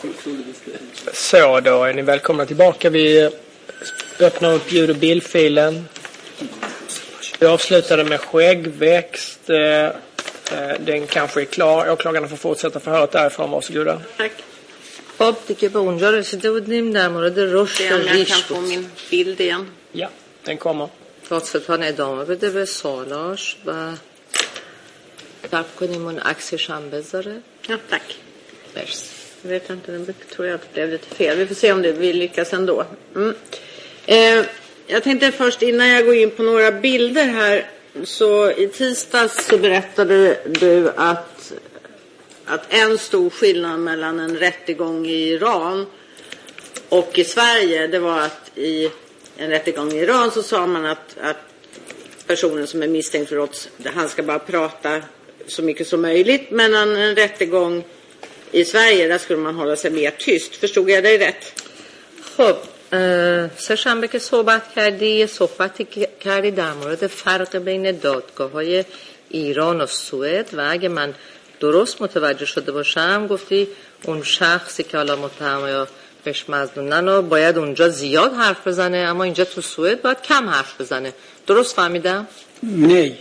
Så då är ni välkomna tillbaka. Vi öppnar upp ljud- och bildfilen. Vi avslutade med skäggväxt. Den kanske är klar. Åklagarna får fortsätta förhöret därifrån. Varsågoda. Tack. خب دیگه به اونجا رسیده بودیم در مورد رشد Jag ریش kan få بود. min bild igen. Ja, den kommer. دادستان ادامه بده به سوالاش و صبر کنیم اون عکسش هم بذاره. Ja, tack. مرسی. Jag vet inte, den tror jag blev lite fel. Vi får se om vi lyckas ändå. Jag tänkte först innan jag går in på några bilder här. Så i tisdags så berättade du att en stor skillnad mellan en rättegång i Iran och i Sverige, det var att i en rättegång i Iran så sa man att personen som är misstänkt för brott, han ska bara prata så mycket som möjligt, men en rättegång i Sverige där skulle man hålla sig mer tyst. Förstod jag dig rätt? خب سه شنبه که صحبت کردی صحبتی کردی در مورد فرق بین دادگاه‌های ایران و سوئد و اگه من درست متوجه شده باشم گفتی اون شخصی که حالا متهم یا بهش مظنونن و باید اونجا زیاد حرف بزنه اما اینجا تو سوئد باید کم حرف بزنه. درست فهمیدم؟ نه.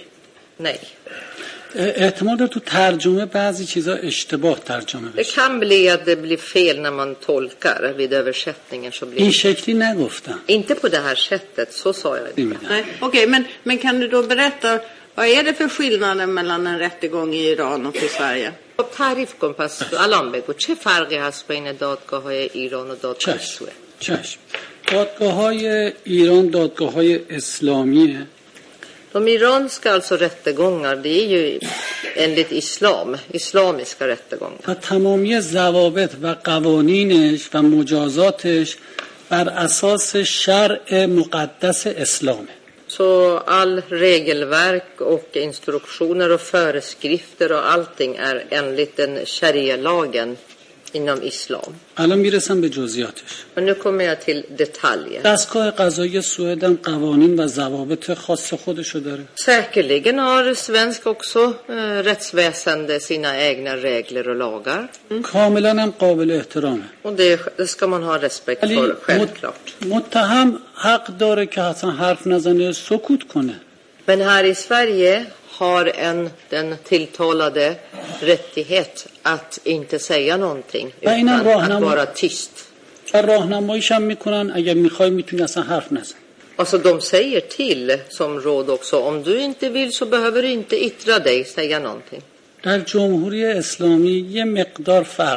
احتمال داره تو ترجمه بعضی چیزا اشتباه ترجمه بشه. Det kan bli att det blir fel när man tolkar vid översättningen så blir این شکلی نگفتم. Inte på det här sättet, så sa jag inte. Nej, okej, men kan du då berätta vad är det för skillnader mellan en rättegång i Iran och i Sverige؟ خب تعریف کن پس الان بگو چه فرقی هست بین دادگاه‌های ایران و دادگاه سوئد؟ چشم. دادگاه‌های ایران دادگاه‌های اسلامیه. De iranska alltså rättegångar, det är ju enligt islamiska rättegångar. و تمامی ضوابط و قوانینش و مجازاتش بر اساس شرع مقدس اسلامه. Så all regelverk och instruktioner och föreskrifter och allting är enligt den sharia-lagen inom islam. الان میرسم به جزئیاتش. Men nu kommer jag till detaljer. دستگاه قضایی سوئد هم قوانین و ضوابط خاص خودشو داره. Säkerligen har svensk också rättsväsende sina egna regler och lagar. کاملا هم قابل احترامه. Och det ska man ha respekt för, självklart. متهم حق داره که اصلا حرف نزنه سکوت کنه. Men här i Sverige har den tilltalade rättighet att inte säga någonting utan att vara tyst. راهنماییش هم میکنن اگه میخوای میتونی اصلا حرف نزن. Alltså de säger till som råd också, om du inte vill så behöver du inte yttra dig, säga någonting. در جمهوری اسلامی یه مقدار فرق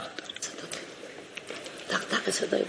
داره.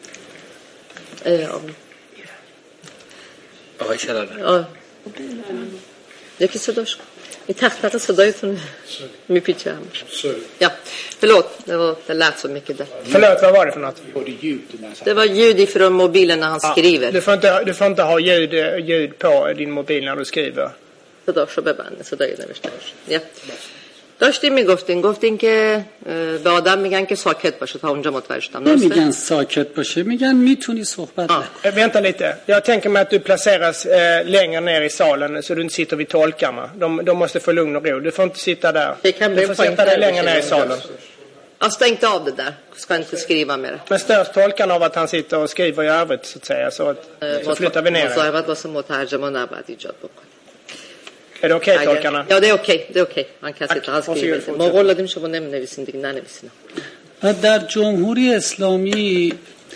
آقای شلال. یکی صداش این تختق صدایتون میپیچه همش. Ja, förlåt, det lät så mycket där. Förlåt, vad var det för något? Det var ljud ifrån mobilen när han skriver. Du får inte ha ljud på din mobil när du skriver. صداشو ببنده، صدای نوشتهش. Ja. داشتیم گفتین که به آدم میگن که ساکت باشه تا اونجا متوجه شدم. نمیگن ساکت باشه، میگن میتونی صحبت نکنی. Vänta lite. Jag tänker mig att du placeras längre ner i salen så du inte sitter vid tolkarna. De måste få lugn och ro. Du får inte sitta där. Du får sätta dig längre ner i salen. Jag stängde av det där. Ska inte skriva mer. Men störs tolkarna av att han sitter och skriver i övrigt så att säga så flyttar vi ner. مصاحبت واسه مترجم نباید ایجاد بکنه. Är det okej tolkarna? Ja, det är okej. Man kan sitta och skriva. ما قول دادیم شما نمی‌نویسین دیگه ننویسین. در جمهوری اسلامی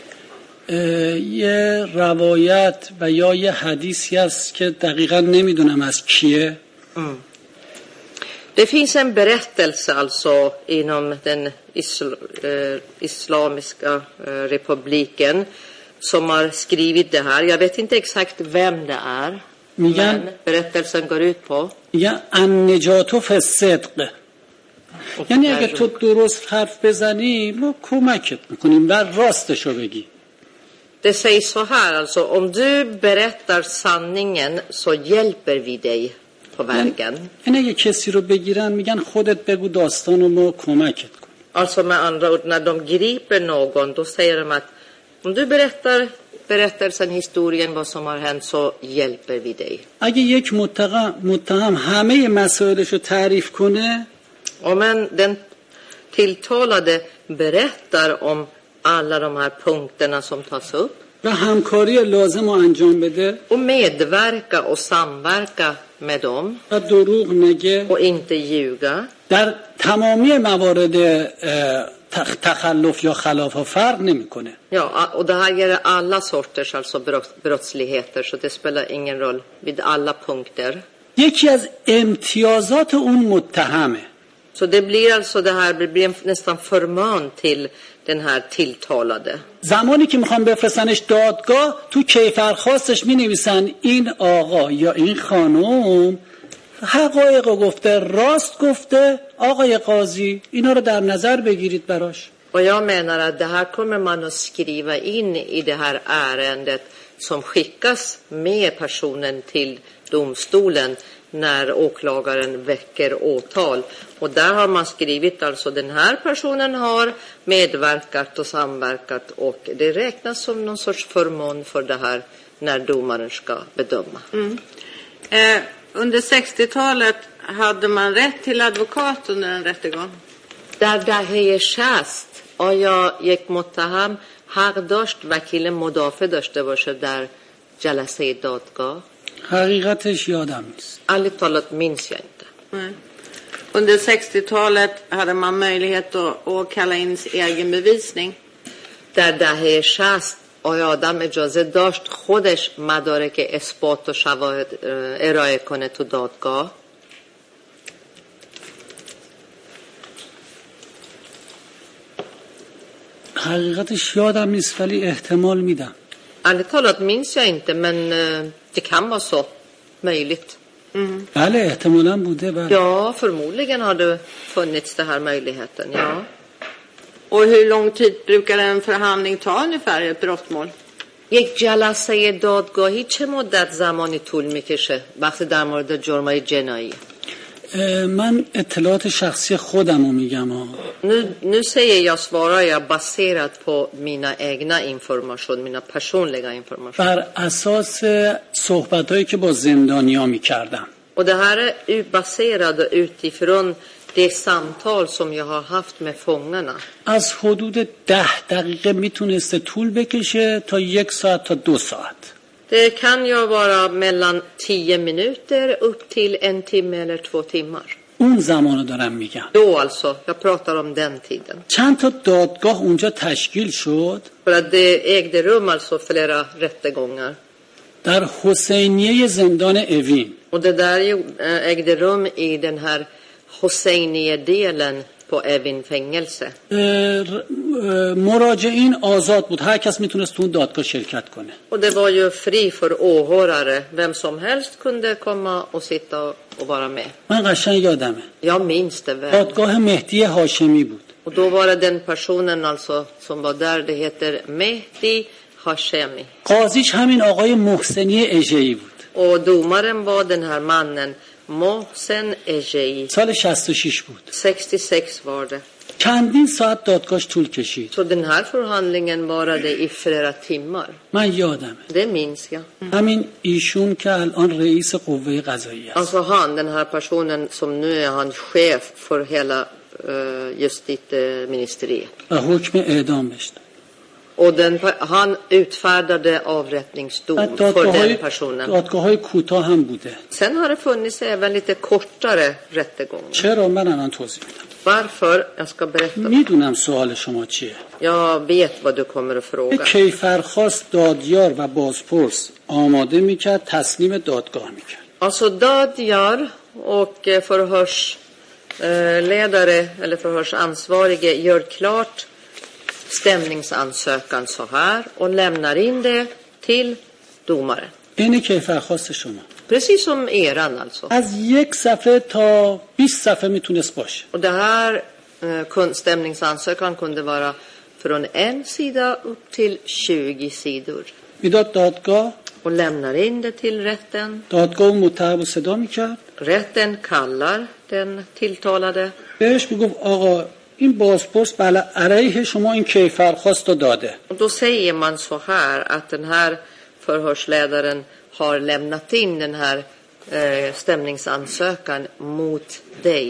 یه روایت و یا یه حدیثی هست که دقیقاً نمیدونم از کیه. Det finns en berättelse alltså inom den islamiska republiken som har skrivit det här. Jag vet inte exakt vem det är. Men berättelsen går ut på یا النجات فی الصدق، یعنی اگه تو درست حرف بزنی ما کمکت میکنیم و راستشو بگی. Det sägs så här alltså, om du berättar sanningen så hjälper vi dig på vägen. یعنی اگه کسی رو بگیرن میگن خودت بگو داستانو ما کمکت کن. Alltså med andra ord, när de griper någon då säger de att om du berättar berättelsen, historien, vad som har hänt så hjälper vi dig. اگه یک متهم همه مسائلشو تعریف کنه om den tilltalade berättar om alla de här punkterna som tas upp و همکاری لازم رو انجام بده och medverka och samverka med dem و دروغ نگه och inte ljuga. در تمامی موارد تخلف یا خلاف ها فرق نمیکنه. Ja, och det här gäller alla sorters alltså brottsligheter, så det spelar ingen roll vid alla punkter. یکی از امتیازات اون متهمه. Så det blir alltså det här, det blir nästan förmån till den här tilltalade. زمانی که میخوام بفرستنش دادگاه تو کیفرخواستش مینویسن این آقا یا این خانم حقایق گفته، راست گفته، آقای قاضی اینا رو در نظر بگیرید براش. Och jag menar att det här kommer man att skriva in i det här ärendet som skickas med personen till domstolen när åklagaren väcker åtal. Och där har man skrivit alltså den här personen har medverkat och samverkat, och det räknas som någon sorts förmån för det här när domaren ska bedöma. Under 60-talet hade man rätt till advokat under en rättegång. در دهه 60 آیا یک متهم حق داشت وکیل مدافع داشته باشه در جلسه دادگاه؟ حقیقتش یادم نیست. Ärligt talat minns jag inte. Nej. Under 60-talet hade man möjlighet att kalla in egen bevisning. در دهه 60 آیا آدم اجازه داشت خودش مدارک اثبات و شواهد ارائه کنه تو دادگاه؟ حقیقتش یادم نیست ولی احتمال میدم. Ärligt talat minns jag inte, men det kan vara så möjligt. بله احتمالاً بوده. بله. Ja, förmodligen har det funnits den här möjligheten, ja. Och hur lång tid brukar en förhandling ta ungefär i ett brottmål? یک جلسه دادگاهی چه مدت زمانی طول میکشه وقتی در مورد جرمای جنایی؟ من اطلاعات شخصی خودم رو میگم. Nu säger jag, svarar jag baserat på mina egna information, mina personliga information. بر اساس صحبتایی که با زندانیا میکردم. Och det här är baserat utifrån det samtal som jag har haft med fångarna. از حدود 10 دقیقه میتونسته طول بکشه تا 1 ساعت تا 2 ساعت. Det kan ju vara mellan 10 minuter upp till 1 timme eller 2 timmar. اون زمانو دارم میگم. Då alltså, jag pratar om den tiden. چند تا دادگاه اونجا تشکیل شد. För att det ägde rum alltså flera rättegångar. در حسینیه زندان اوین. Och det där ägde rum i den här Hosseiniye-delen på Evin fängelse. مراجعین آزاد بود. هر کس میتونست تو اون دادگاه شرکت کنه. Och det var ju fri för åhörare. Vem som helst kunde komma och sitta och vara med. من قشنگ یادمه. Jag minns det väl. دادگاه مهدی هاشمی بود. Och då var det den personen alltså som var där, det heter Mehdi Hashemi. قاضیش همین آقای محسنی اژه‌ای بود. Och domaren var den här mannen Mohsen Ejei. سال 66 بود. 66 var det. چندین ساعت دادگاهش طول کشید. Så den här förhandlingen varade i flera timmar. من یادمه. Det minns jag. همین ایشون که الان رئیس قوه قضاییه است. Alltså han, den här personen som nu är han chef för hela justitieministeriet. و حکم اعدام بشد. Och han utfärdade avrättningsdom för den personen. دادگاه‌های کوتاه هم بوده. Sen har det funnits även lite kortare rättegångar. چرا؟ من الان توضیح میدم. Varför? Jag ska berätta. میدونم سوال شما چیه. Jag vet vad du kommer att fråga. کیفرخواست دادیار و بازپرس آماده میکرد، تسلیم دادگاه میکرد. Alltså dadjar och förhörsledare eller förhörsansvarige gör klart stämningsansökan så här och lämnar in det till domaren. این کیفرخواست شما. Precis som eran alltså. از 1 صفحه تا 20 صفحه میتونست باشه. Och det här stämningsansökan kunde vara från 1 sida upp till 20 sidor. میداد دادگاه. Och lämnar in det till rätten. دادگاه متهم رو صدا میکرد. Rätten kallar den tilltalade. بهش میگفت آقا این بازپرس علیه شما این کیفرخواست رو داده. Och då säger man så här att den här förhörsledaren har lämnat in den här stämningsansökan mot dig.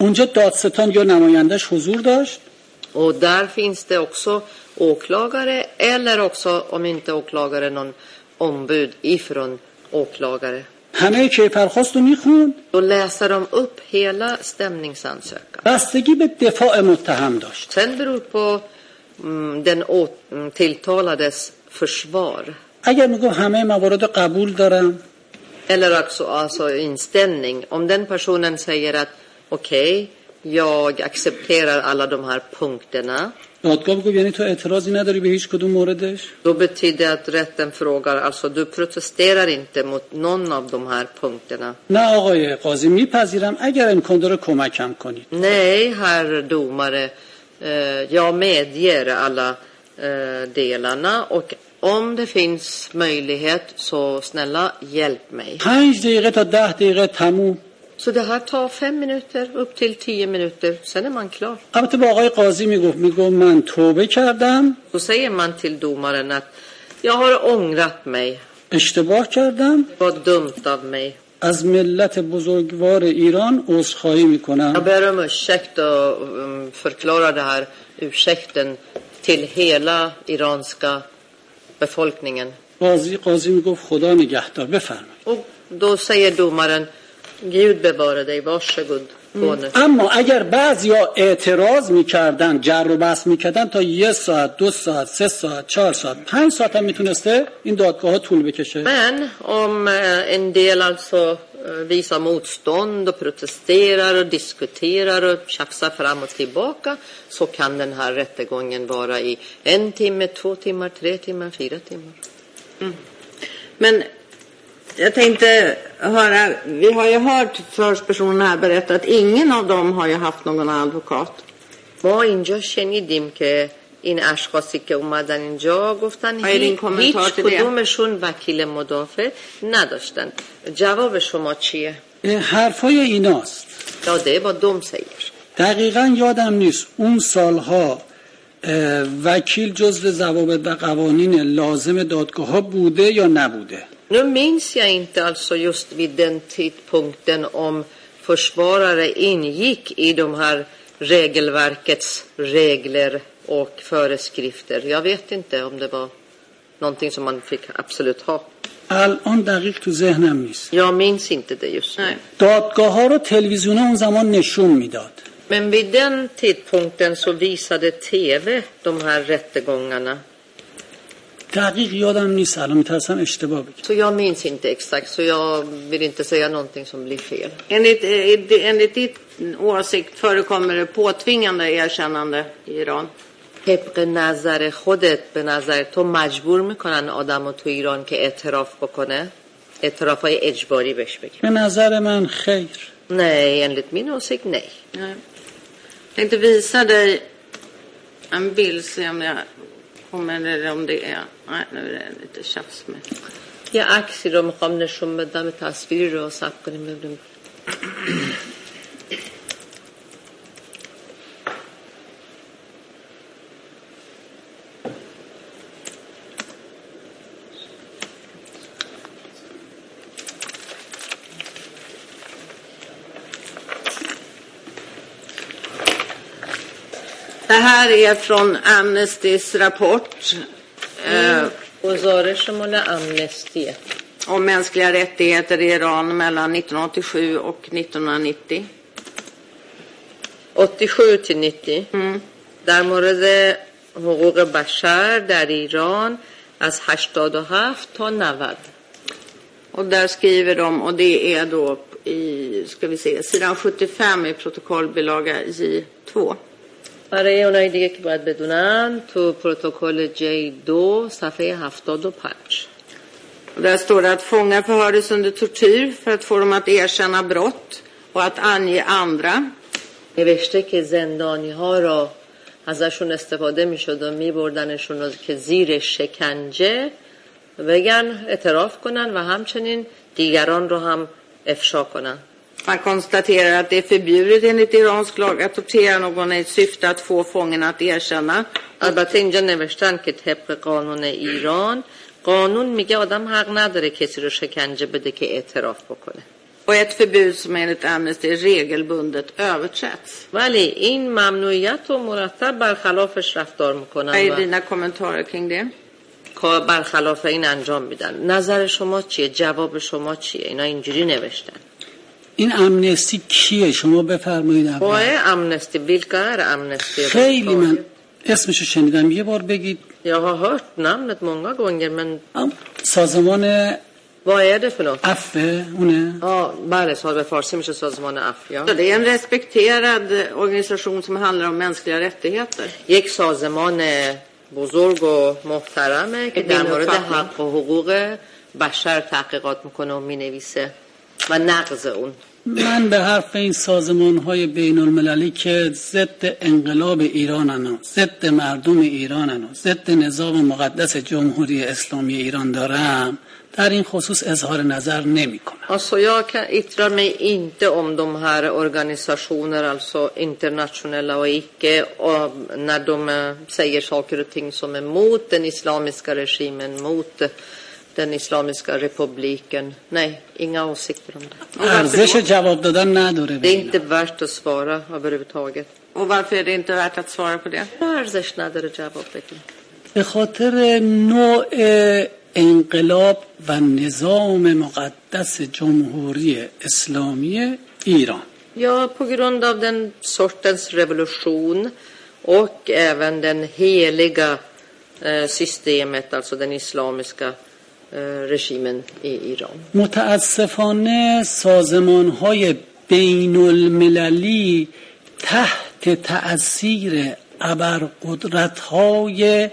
اونجا دادستان یا نمایندش حضور داشت؟ Och där finns det också åklagare eller också om inte åklagare någon ombud ifrån åklagare. همه کیفرخواست رو میخوند. Då läser de upp hela stämningsansökan. بستگی به دفاع متهم داشت. Sen beror på den tilltalades försvar. اگر میگم همه موارد قبول دارم، Eller också alltså inställning. Om den personen säger att okej, jag accepterar alla de här punkterna. دادگاه بگو یعنی تو اعتراضی نداری به هیچ کدوم موردش؟ Då betyder att rätten frågar, alltså du protesterar inte mot någon av de här punkterna. نه آقای قاضی میپذیرم اگر امکان داره کمکم کنید. Nej, herr domare, jag medger alla delarna och om det finns möjlighet så snälla hjälp mig. 5 دقیقه تا 10 دقیقه تموم. Så det här tar 5 minuter upp till 10 minuter, sen är man klar. البته با آقای قاضی میگم من توبه کردم. Då säger man till domaren att jag har ångrat mig. اشتباه کردم. Det var dumt av mig. از ملت بزرگوار ایران عذرخواهی Jag میکنم. ber om ursäkt och förklarar det här ursäkten till hela iranska befolkningen. قاضی میگفت خدا نگهدار. بفرمایید. Och då säger domaren, Gud bevare dig, varsågod. Gå nu. اما اگر بعضیا اعتراض میکردن، جر و بحث میکردن تا 1 ساعت، 2 ساعت، 3 ساعت، 4 ساعت، 5 ساعت هم میتونسته این دادگاه ها طول بکشه. Men om en del alltså visar motstånd och protesterar och diskuterar och tjafsar fram och tillbaka, så kan den här rättegången vara i 1 timme, 2 timmar, 3 timmar, 4 timmar. Men jag tänkte höra, vi har ju hört förhörspersonen här berätta att ingen av dem har ju haft någon advokat. ما اینجا شنیدیم که این اشخاصی که اومدن اینجا گفتن هیچ کدومشون وکیل مدافع نداشتن. جواب شما چیه؟ حرفای ایناست. Ja, det är vad de säger. دقیقا یادم نیست اون سالها وکیل جزو ضوابط و قوانین لازم دادگاه ها بوده یا نبوده. Nu minns jag inte alltså just vid den tidpunkten om försvarare ingick i de här regelverkets regler och föreskrifter. Jag vet inte om det var någonting som man fick absolut ha. الان دقیق تو ذهنم نیست. Jag minns inte det just nu. دادگاه ها رو تلویزیون اون زمان نشون میداد. Men vid den tidpunkten så visade TV de här rättegångarna. دقیق یادم نیست، الان میترسم اشتباه بگم. Så jag minns inte exakt, så jag vill inte säga någonting som blir fel. Enligt ditt åsikt förekommer det påtvingande erkännande i Iran? طبق نظر خودت به نظر تو مجبور میکنن آدمو تو ایران که اعتراف بکنه؟ اعترافای اجباری بهش بگه؟ به نظر من خیر. Nej, enligt min åsikt nej. Nej. Jag tänkte visa dig en bild, se om jag kommer eller om det är. Nej, nu är det lite tjafs med. یه عکسی رو میخوام نشون بدم، تصویری رو ثبت کنیم ببینیم. Det här är från Amnestys rapport گزارش مال امنستیه om mänskliga rättigheter i Iran mellan 1987 och 1990. 87 till 90 در مورد حقوق بشر در ایران از 87 تا 90. Och där skriver de, och det är då i, ska vi se, sidan 75 i protokollbilaga J2. برای اونایی دیگه که باید بدونن تو پروتکل J2 صفحه 75. Och där står det att fångar förhördes under tortyr för att få dem att erkänna brott och att ange andra. نوشته که زندانی ها را ازشون استفاده می شد و می بردنشون رو که زیر شکنجه بگن اعتراف کنن و همچنین دیگران رو هم افشا کنن. Man konstaterar att det är förbjudet enligt iransk lag att tortera någon i syfte att få fången att erkänna. البته اینجا نوشتن که طبق قانون ایران قانون میگه آدم حق نداره کسی رو شکنجه بده که اعتراف بکنه. Och ett förbud som enligt Amnesty regelbundet överträtts. ولی این ممنوعیت رو مرتب برخلافش رفتار میکنن Vad är dina kommentarer kring det? کار برخلاف این انجام میدن. نظر شما چیه؟ جواب شما چیه؟ اینا اینجوری نوشتن. این امنستی کیه؟ شما بفرمایید اول. Vad är Amnesty? Vilka är Amnesty? خیلی من اسمشو شنیدم، یه بار بگید. Jag har hört namnet många gånger, men سازمان vad är det för något? عفو اونه؟ Ja, بله، سال به فارسی میشه سازمان عفو. Så det är en respekterad organisation som handlar om mänskliga rättigheter. یک سازمان بزرگ و محترمه که در مورد حق و حقوق بشر تحقیقات میکنه و مینویسه و نقض اون. من به حرف این سازمان‌های بین المللی که ضد انقلاب ایرانن، ضد مردم ایرانن، ضد نظام مقدس جمهوری اسلامی ایران دارم، در این خصوص اظهار نظر نمی‌کنم. Alltså jag yttrar mig inte om de här organisationer, alltså internationella och icke, och när de säger saker och ting som är mot den islamiska regimen, mot den islamiska republiken. Nej, inga åsikter om det. ارزش جواب دادن نداره. Det är inte värt att svara överhuvudtaget. Och varför är det inte värt att svara på det? ارزش نداره جواب بدیم. به خاطر نوع انقلاب و نظام مقدس جمهوری اسلامی ایران. Ja, på grund av den sortens revolution och även den heliga systemet, alltså den islamiska regimen i Iran. متاسفانه سازمان‌های بین المللی تحت تأثیر ابرقدرت‌های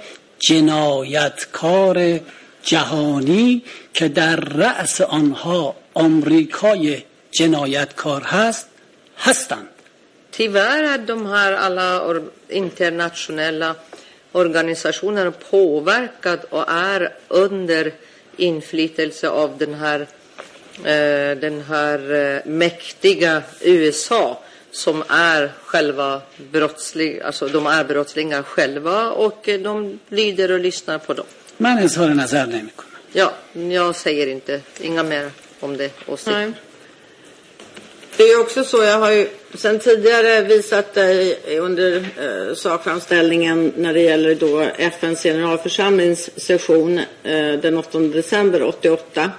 جنایتکار جهانی که در رأس آنها آمریکای جنایتکار هستند. Tyvärr är de här alla internationella organisationerna påverkad och är under inflytelse av den här mäktiga USA som är själva brottsliga, alltså de är brottslingar själva och de lyder och lyssnar på dem. من اظهار نظر نمی‌کنم. Ja, jag säger inte inga mer om det åsikter. Det är också så, jag har ju sedan tidigare visat dig under sakframställningen när det gäller då FNs generalförsamlingssession den 8 december 88.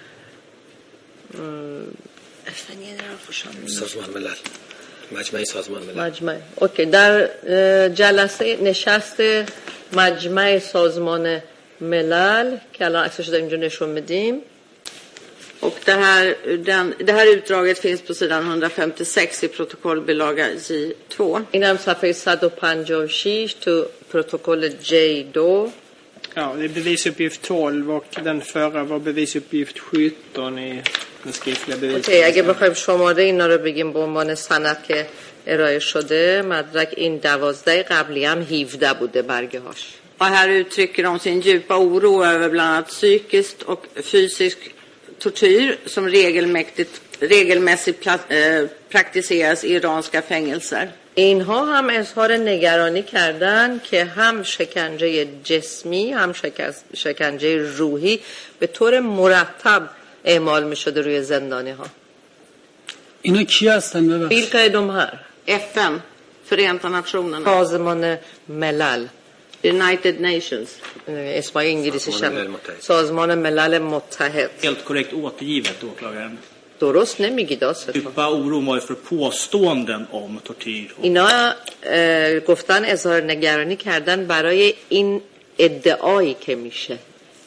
FN generalförsamling. سازمان ملل. مجمع سازمان ملل. مجمع. اوکی، در جلسه نشست مجمع سازمان ملل که الان عکسش داریم اینجا نشون میدیم. Och det här utdraget finns på sidan 156 i protokollbilaga J2. این هم صفحه 156 تو protokoll J2. Ja, det är bevisuppgift 12 och den förra var bevisuppgift 17 i den skriftliga bevisningen. اوکی، اگه بخوایم شماره اینا رو بگیم به عنوان سند که ارائه شده، مدرک این 12 قبلی هم 17 بوده برگه هاش. Och här uttrycker de sin djupa oro över bland annat psykiskt och fysisk tortyr som regelmässigt praktiseras i iranska fängelser. اینها هم اظهار نگرانی کردن که هم شکنجه جسمی هم شکنجه روحی به طور مرتب اعمال می شده روی زندانی ها. اینا کی هستن ببخشید؟ Vilka är de här? FN, Förenta Nationerna. سازمان ملل. United Nations. اسمای انگلیسیش هم سازمان ملل متحد. Helt korrekt återgivet, åklagaren. درست نمیگید آسفا. Djupa oron var för påståenden om tortyr. اینا گفتن اظهار نگرانی کردن برای این ادعایی که میشه.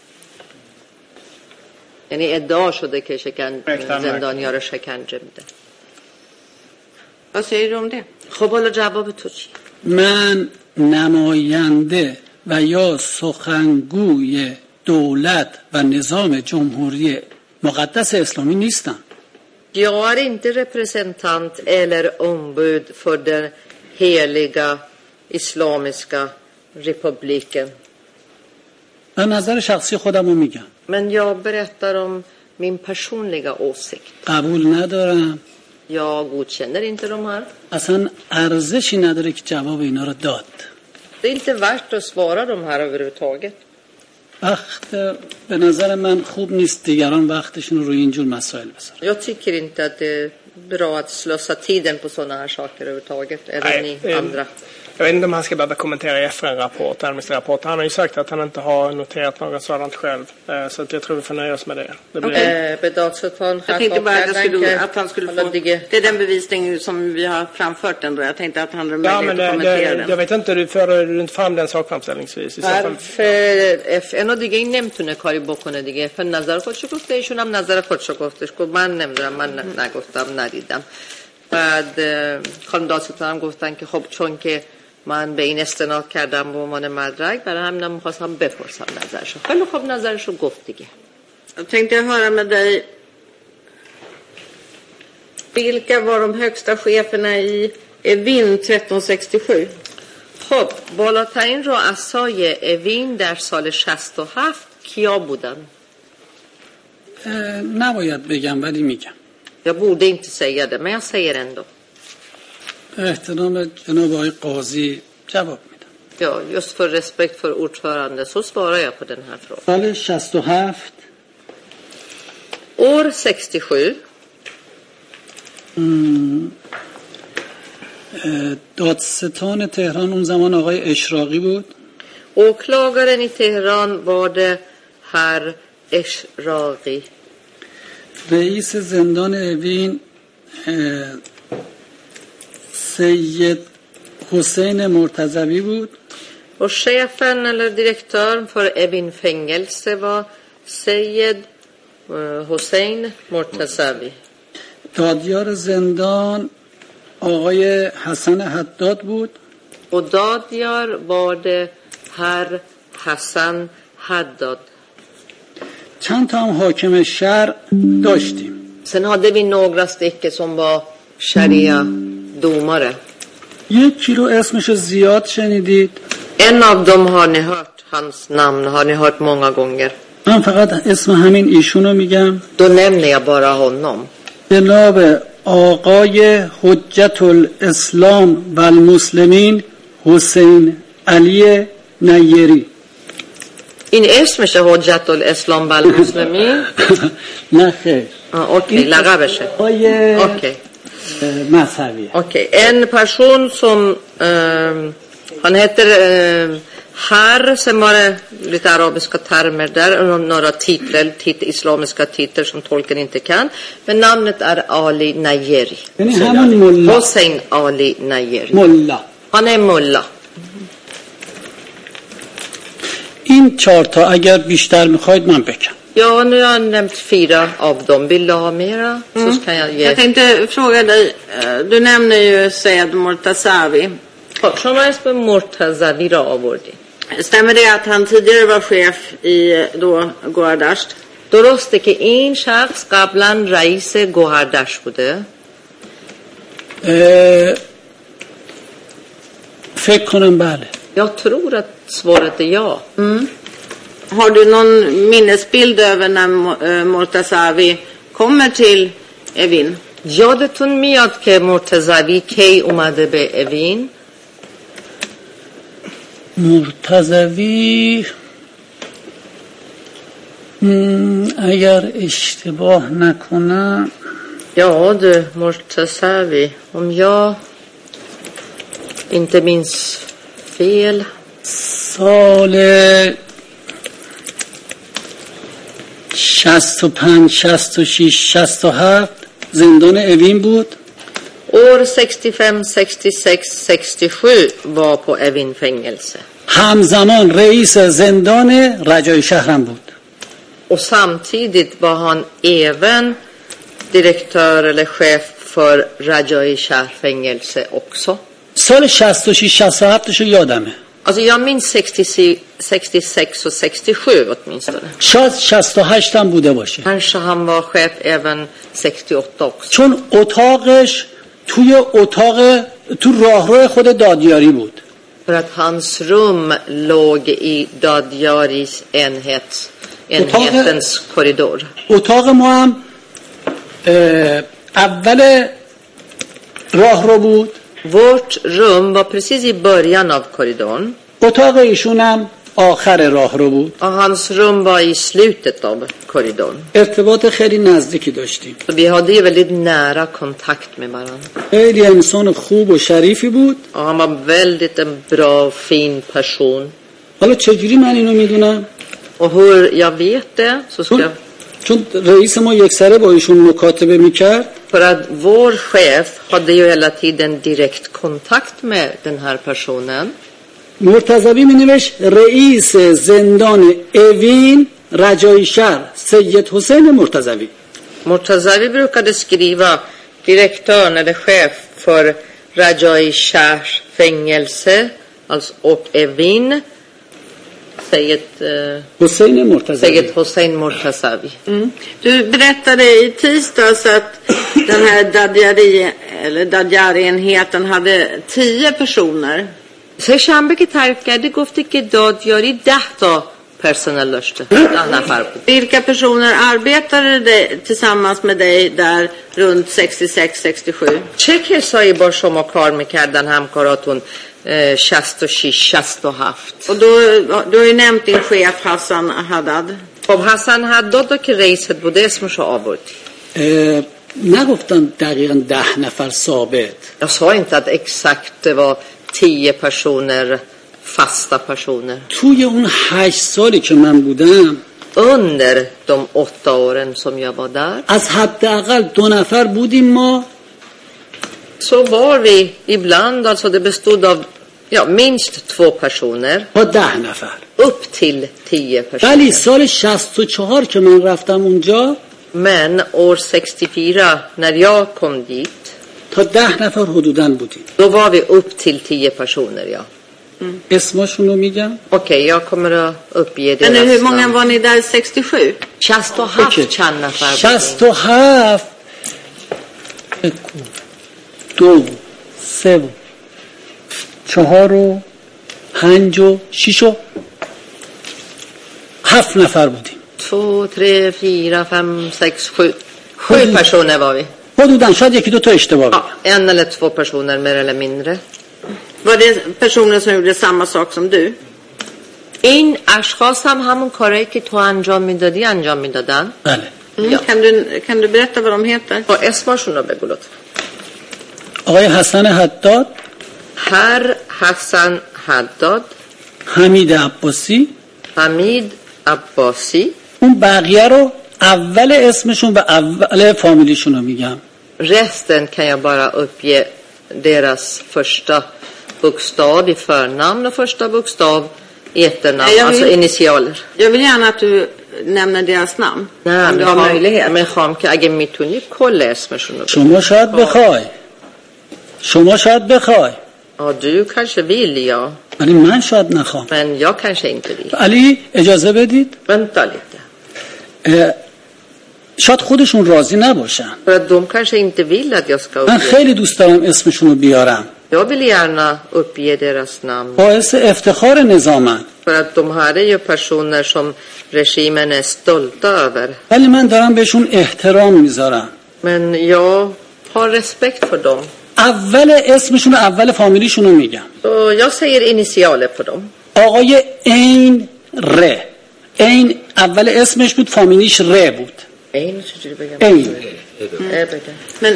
یعنی ادعا شده که زندانی‌ها رو شکنجه میده. Vad säger du om det? خب حالا جواب تو چی؟ من نماینده و یا سخنگوی دولت و نظام جمهوری مقدس اسلامی نیستم. Jag är inte representant eller ombud för den heliga islamiska republiken. من نظر شخصی خودم رو میگم. Men jag berättar om min personliga åsikt. قبول ندارم. Jag godkänner inte de här. اصلا ارزشی نداره که جواب اینا رو داد. Det är inte värt att svara de här överhuvudtaget. وقت به نظر من خوب نیست دیگران وقتشون رو روی اینجور مسائل بذارن. Jag tycker inte att det är bra att slösa tiden på sådana här saker överhuvudtaget, även ni andra. Jag vet inte om han ska behöva kommentera FN-rapport, Amnesty-rapport. Han har ju sagt att han inte har noterat något sådant själv. Så att jag tror vi får nöja oss med det. Det blir... Jag tänkte bara att han skulle få... Det är den bevisning som vi har framfört ändå. Jag tänkte att han hade möjlighet att kommentera den. Jag vet inte, du förde inte fram den sakframställningsvis. FN دیگه این نمیتونه کاری بکنه دیگه. FN نظر خودشو گفته، ایشون هم نظر خودشو گفتش. گفت من نمیدونم، من نگفتم، ندیدم. بعد خانم دادستان هم گفتن که خب چون که من به این استناد کردم به عنوان مدرک، برای همینم می‌خواستم بپرسم نظرشو. خیلی خوب نظرشو گفت دیگه. Jag tänkte höra med dig, vilka var de högsta cheferna i Evin 1367? خب بالاترین رؤسای اوین در سال 67 کیا بودن؟ نباید بگم ولی میگم. Jag borde inte säga det, men jag säger ändå. احترام جناب آقای قاضی جواب میدم. Ja, just för respekt för ordförande så svarar jag på den här frågan. سال 67 År 67 دادستان تهران اون زمان آقای اشراقی بود. åklagaren i Teheran var det herr Eshraqi. رئیس زندان اوین سید حسین مرتضوی بود. Och chefen eller direktören för Evin fängelse var Seyed Hossein Mortazavi. دادیار زندان آقای حسن حداد بود. Och dadjar var det herr Hassan Haddad. چند تا هم حاکم شهر داشتیم. Sen hade vi några stycken som var sharia-domare. 1 کیلو اسمشو زیاد شنیدید. En av dem har ni hört, hans namn har ni hört många gånger. من فقط اسم همین ایشونو میگم. Då nämner jag bara honom. جناب آقای حجت الاسلام و المسلمین حسین علی نیری. این اسمشه حجت الاسلام و المسلمین؟ نه خیر. Okej, لقبشه. آقای مذهبیه. Okej, en person som han heter Har, sen var det lite arabiska termer där, några titlar, islamiska titlar som tolken inte kan, men namnet är Ali Nayeri. Hossein Ali Nayeri. Mulla. Han är mulla. این 4 تا اگر بیشتر میخواید من بگم. Ja, nu har jag nämnt 4 av dem. Vill du ha mera? Så kan jag ge. Jag tänkte fråga dig, du nämner ju Seyed Mortazavi. شما اسم مرتضوی را آوردید. Stämmer det att han tidigare var chef i då Gohardasht? درسته که این شخص قبلا رئیس گوهردشت بوده؟ فکر کنم بله. Jag tror att svaret är ja. Har du någon minnesbild över när Mortazavi kommer till Evin? یادتون میاد که مرتضوی کی اومده به اوین؟ مرتضوی اگر اشتباه نکنم Ja, du Mortazavi, om jag inte minns fel. سال 65 66 67 زندان اوین بود. År 65, 66, 67 var på Evin fängelse. همزمان رئیس زندان رجای شهرم بود. Och samtidigt var han även direktör eller chef för Rajai Shahr fängelse också. سال 66 67 شو یادمه. Alltså jag minns 66 och 67 åtminstone. شاید 68 هم بوده باشه. Kanske han var chef även 68 också. چون اتاقش تو راهرو خود دادیاری بود. För att hans rum låg i Dadjaris enhetens korridor. اتاق ما هم اول راهرو بود. Vårt rum var precis i början av korridorn. اتاق ایشون هم آخر راهرو بود. Och hans rum var i slutet av korridorn. ارتباط خیلی نزدیکی داشتیم. Så vi hade ju väldigt nära kontakt med varandra. خیلی انسان خوب و شریفی بود. Och han var väldigt en bra och fin person. حالا چجوری من اینو میدونم؟ Och hur jag vet det så ska jag... چون رئیس ما یک سره با ایشون مکاتبه میکرد. För att vår chef hade ju hela tiden direkt kontakt med den här personen. مرتضوی می نوشت رئیس زندان اوین رجایی شهر سید حسین مرتضوی. Murtazawi brukade skriva direktören eller chef för Rajai Shahrs fängelse, alltså och Evin, Seyed Hossein Murtazawi. Du berättade i tisdags att den här Dadjari-enheten hade 10 personer. سه شنبه که تعریف کرده گفته که دادیاری 10 تا پرسنل داشته. 10 نفر بود. Vilka personer arbetade tillsammans med dig där runt 66-67? چه کسایی با شما کار میکردن همکاراتون 66 67؟ Och du har ju nämnt din chef Hassan Haddad. خب حسن حداد که رئیست بوده اسمشو آوردی. نگفتم دقیقا 10 نفر ثابت. Jag sa inte att exakt det var 10 personer, fasta personer. توی اون 8 سالی که من بودم Under de 8 åren som jag var där از حداقل 2 نفر بودیم ما. så var vi ibland, alltså det bestod av minst 2 personer تا 10 نفر. upp till 10 personer. ولی سال 64 که من رفتم اونجا Men år 64 när jag kom dit تا 10 نفر حدوداً بودیم. då var vi upp till 10 personer, ja. اسمشون رو میگم. Okej, jag kommer att uppge Men hur deras många namn. var ni där 67? 67 چند نفر 67 2 3 4 و 5 و 6 و 7 نفر بودیم. 2, 3, 4, 5, 6, 7 7 personer var vi. حدوداً شاید یکی دو تا اشتباه بگم. Ja, 1 eller 2 personer mer eller mindre. Var det personer som gjorde samma sak som du? این اشخاص هم همون کاری که تو انجام میدادی انجام میدادن. بله. Kan du berätta vad de heter? با اسمشون رو بگو لطفا. آقای حسن حداد، هر حسن حداد، حمید عباسی، حمید عباسی. اون بقیه رو اول اسمشون و اول فامیلیشون رو میگم. Resten kan jag bara uppge deras första bokstav i förnamn och första bokstav i efternamn, alltså initialer. Jag vill gärna att du nämner deras namn. Nej, du har möjlighet. Men خواهم که اگه میتونی کل اسمشون رو شما شاید بخوای. شما شاید بخوای. Ja, du kanske vill, ja. ولی من شاید نخوام. Men jag kanske inte vill. علی اجازه بدید. Vänta lite. شاید خودشون راضی نباشن. För att de kanske inte vill att jag ska من uppge. خیلی دوست دارم اسمشون رو بیارم. Jag vill gärna uppge deras namn. باعث افتخار نظامن. För att de här är ju personer som regimen är stolta över. ولی من دارم بهشون احترام میذارم. Men jag har respekt för dem. اول اسمشون و اول فامیلیشون رو میگم. Så jag säger initialer på dem. آقای این ر. این اول اسمش بود، فامیلیش ر بود. این. Men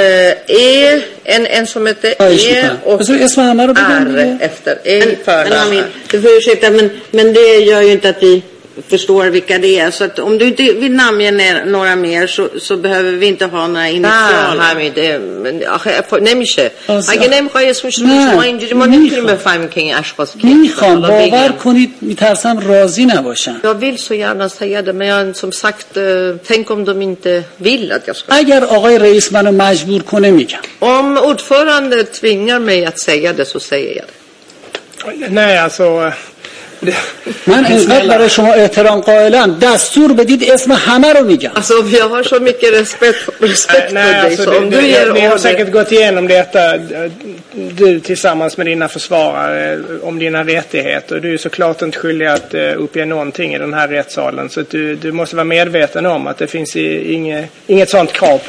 en som heter och اسم همه رو بگم R efter i förnamn. du får ursäkta, men det gör ju inte att vi förstår vilka det är. Så att om du inte vill namnge några mer så behöver vi inte ha några initialer. همین نمیشه. اگه نمیخوای اسمش رو شما اینجوری ما نمیتونیم بفهمیم که این اشخاص کیه. میخوام باور کنید میترسم راضی نباشن. Jag vill så gärna säga det, men jag som sagt tänk om de inte vill att jag ska. اگر آقای رئیس منو مجبور کنه میگم. Om ordförande tvingar mig att säga det så säger jag det. Nej, alltså... من اینقدر برای شما احترام قائلم، دستور بدید اسم همه رو میگم. Alltså jag har så mycket respekt för dig, så om du ger vi har order. säkert gått igenom detta, du tillsammans med dina försvarare, om dina rättigheter. Du är såklart inte skyldig att uppge någonting i den här rättssalen, så att du måste vara medveten om att det finns inget sånt krav på dig.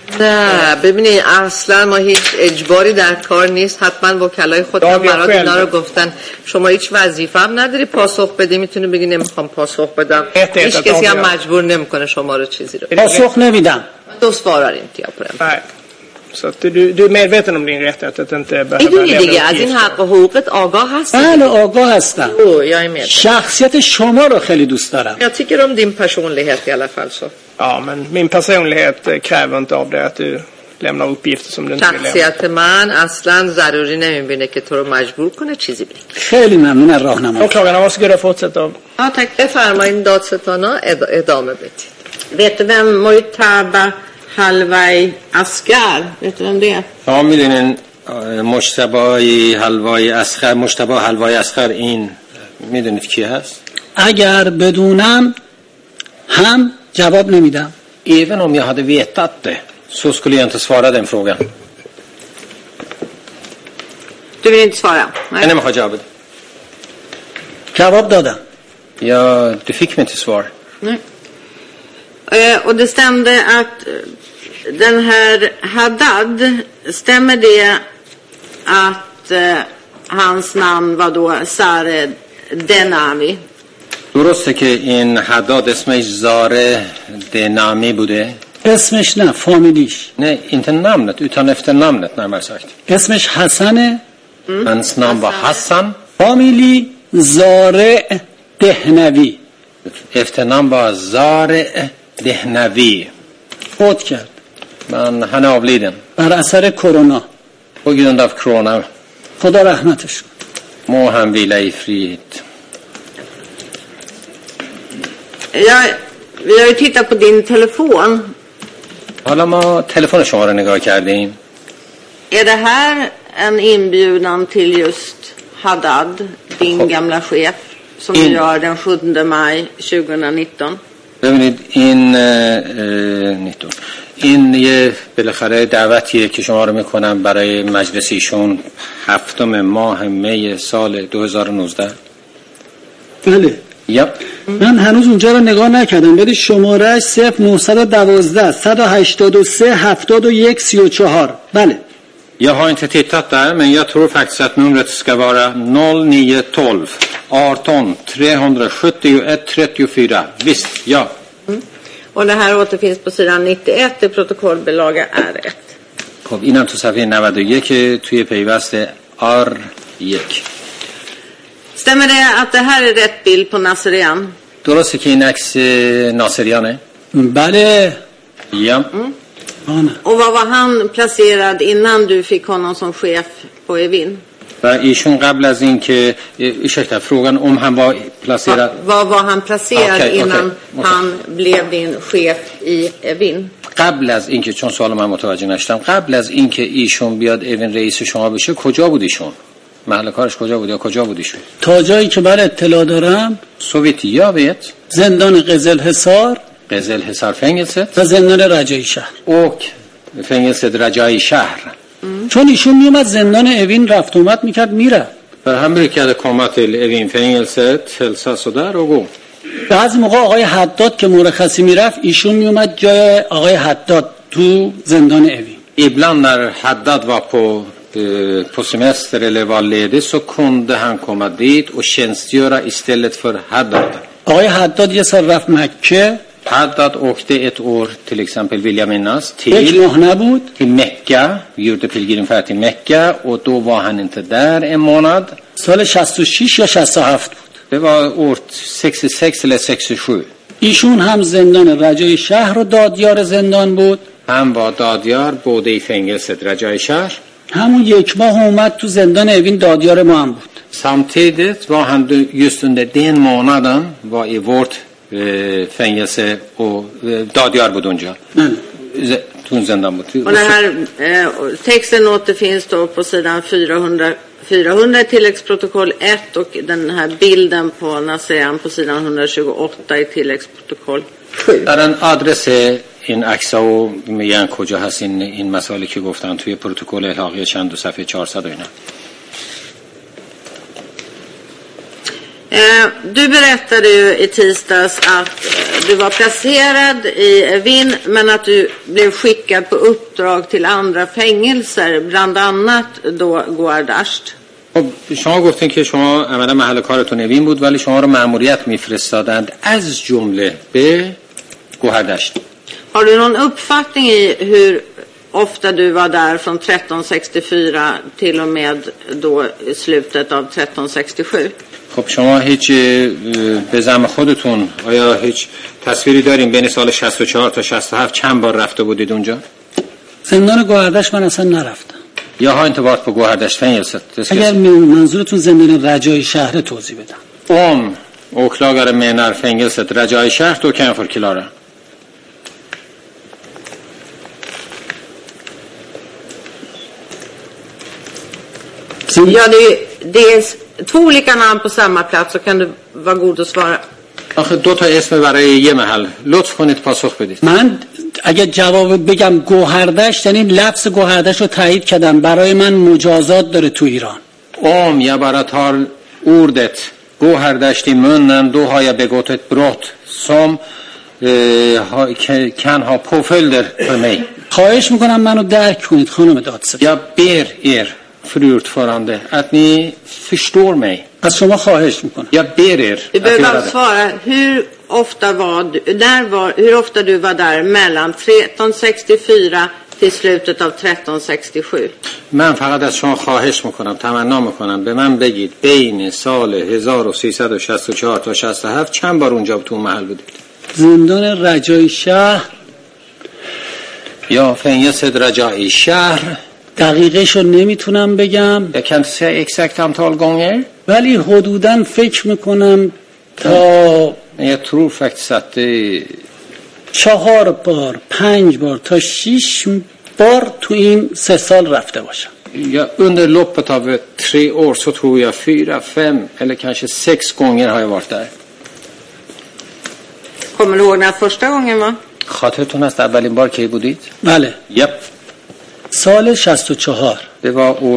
نه ببینید اصلا ما هیچ اجباری در کار نیست. حتما وکلای خودم برات اینا رو گفتن. شما هیچ وظیفه هم نداری پاسخ بدی، میتونی بگی نمیخوام پاسخ بدم. هیچ کسی هم مجبور نمیکنه شما رو چیزی رو. پاسخ نمیدم. Då svarar inte jag på den. Nej. Så att du är medveten om din rättighet att inte behöva میدونی دیگه از این حق و حقوقت آگاه هستی؟ بله آگاه هستم. jag är medveten. شخصیت شما رو خیلی دوست دارم. Jag tycker om din personlighet i alla fall så. Ja, men min personlighet kräver inte av dig att du lämnar uppgifter som du inte vill lämna. شخصیت من اصلا ضروری نمیبینه که تو رو مجبور کنه چیزی بگی. خیلی ممنون از راهنمایی. Åklagarna, varsågoda fortsätta. Ja tack. بفرمایید دادستانا ادامه بدید. Vet du vem Mojtaba Halvai Asgar? Vet du vem det är? شما میدونین مجتبی حلوای اصغر این میدونید کی هست؟ اگر بدونم هم جواب نمیدم. Även om jag hade vetat det så skulle jag inte svara den frågan. Du vill inte svara? Jag نمیخواد جواب بده. جواب دادم. Ja, du fick mig inte svar. Nej. Och det stämde att den här Haddad, stämmer det att hans namn var då Sare Denavi? درسته که این حداد اسمش زاره دنامی بوده؟ اسمش نه فامیلیش. نه inte namnet utan efternamnet närmare sagt. اسمش حسنه. Hans namn var Hassan. فامیلی زارع دهنوی. Efternamn var Zare Dehnavi. فوت کرد. Men han är avliden. بر اثر کرونا. På grund av corona. خدا رحمتش کن. Må han vila i frihet. Vi har ju tittat på din telefon. حالا ما تلفن شما رو نگاه کردیم. Är det här en inbjudan till just Haddad, din gamla chef, som vi gör den 7 maj 2019? ببینید این یه بالاخره دعوتیه که شما رو میکنم برای مجلس ایشون 7 ماه می سال 2019. بله. یا من هنوز اونجا رو نگاه نکردم. ولی شماره‌اش 0912 183 71 34. بله. Jag har inte tittat där, men jag tror faktiskt att numret ska vara 0912 18 371 34. Visst, ja. Och det här återfinns på sidan 91 i protokollbilaga R1. خب اینم تو صفحه 91 توی پیوست R1. Stämmer det att det här är rätt bild på Nasserian? درسته که این عکس ناصریانه؟ بله. یا. Och var han placerad innan du fick honom som chef på Evin? و ایشون قبل از این که ursäkta frågan om han var placerad. Var han placerad innan han blev din chef i Evin? قبل از اینکه چون سوال من متوجه نشدم قبل از اینکه ایشون بیاد اوین رئیس شما بشه کجا بود ایشون؟ محل کارش کجا بود یا کجا بود ایشون؟ تا جایی که من اطلاع دارم سوویت یا vet زندان قزلحصار fängelset و زندان رجایی شهر och fängelset رجایی شهر. چون ایشون میومد زندان اوین رفت اومد میکرد میره. För han brukade komma till Evin-fängelset, hälsa så där och gå. بعضی موقع آقای حداد که مرخصی میرفت ایشون میومد جای آقای حداد تو زندان اوین. Ibland när Haddad var på semester eller var ledig så kunde han komma dit och tjänstgöra istället för Haddad. آقای حداد یه سال رفت مکه. Haddad åkte ett år till exempel vill jag minnas یک ماه نبود. till Mecka, gjorde pilgrimfärd till Mecka och då var han inte där en månad. سال 66 یا 67 بود. Det var år 66 eller 67. ایشون هم زندان رجایی شهر و دادیار زندان بود. Han var dadjar både i fängelset Rajai Shahr. همون یک ماه اومد تو زندان اوین دادیار ما هم بود. Samtidigt var han just under den månaden var i vårt fängelse och dadjar بود اونجا. تو زندان بود. Och den här texten återfinns då på sidan 400 i tilläggsprotokoll 1 och den här bilden på Nasserian på sidan 128 i tilläggsprotokoll 7. در ان آدرس این عکس‌ها و میگن کجا هست این مسائلی که گفتن توی پروتکل الحاقی چند و صفحه 400 و اینا. Du berättade ju i tisdags att du var placerad i Evin men att du blev skickad på uppdrag till andra fängelser, bland annat då Goardasht. خب شما گفتین که شما عملا محل کارتون اوین بود ولی شما رو مأموریت میفرستادند از جمله به گوهردشت. Har du någon uppfattning i hur ofta du var där från 1364 till och med då i slutet av 1367? خب شما هیچ به زعم خودتون آیا هیچ تصویری دارین بین سال 64 تا 67 چند بار رفته بودید اونجا؟ زندان گوهردشت من اصلا نرفتم. Jag har inte varit på Gårdashtfängelset. اگر منظورتون زندان رجای شهر توضیح بدم. Om åklagare menar fängelset Rajai Shahr då kan jag förklara. Ja, det är två olika namn på samma plats, så kan du vara god att svara. آخه دو تا اسم برای یه محل. لطف کنید پاسخ بدید. من اگه جواب بگم گوهردشت یعنی لفظ گوهردشت رو تایید کردم، برای من مجازات داره تو ایران. Om jag bara tar ordet Gåhardasht i munnen då har jag begått ett brott som kan ha påföljder för mig. خواهش میکنم منو درک کنید خانم دادستان. Jag ber er fru ordförande att ni förstår mig. از شما خواهش میکنم. Jag ber er Du att behöver göra bara det. svara hur ofta du var där mellan 1364 till slutet av 1367. من فقط از شما خواهش میکنم تمنا میکنم به من بگید بین سال 1364 تا 67 چند بار اونجا تو محل بودید؟ زندان رجای شهر یا fängelset Rajai Shahr. دقیقش رو نمیتونم بگم Jag kan inte säga exakt antal gånger. ولی حدوداً فکر میکنم تا Men jag tror faktiskt att det 4 بار 5 بار تا 6 بار تو این 3 سال رفته باشم. under loppet av 3 år så tror jag 4, 5 eller kanske 6 gånger har jag varit där. Kommer du ihåg när första gången var? خاطرتون هست اولین بار کی بودید؟ بله. Japp. سال 64. Det var år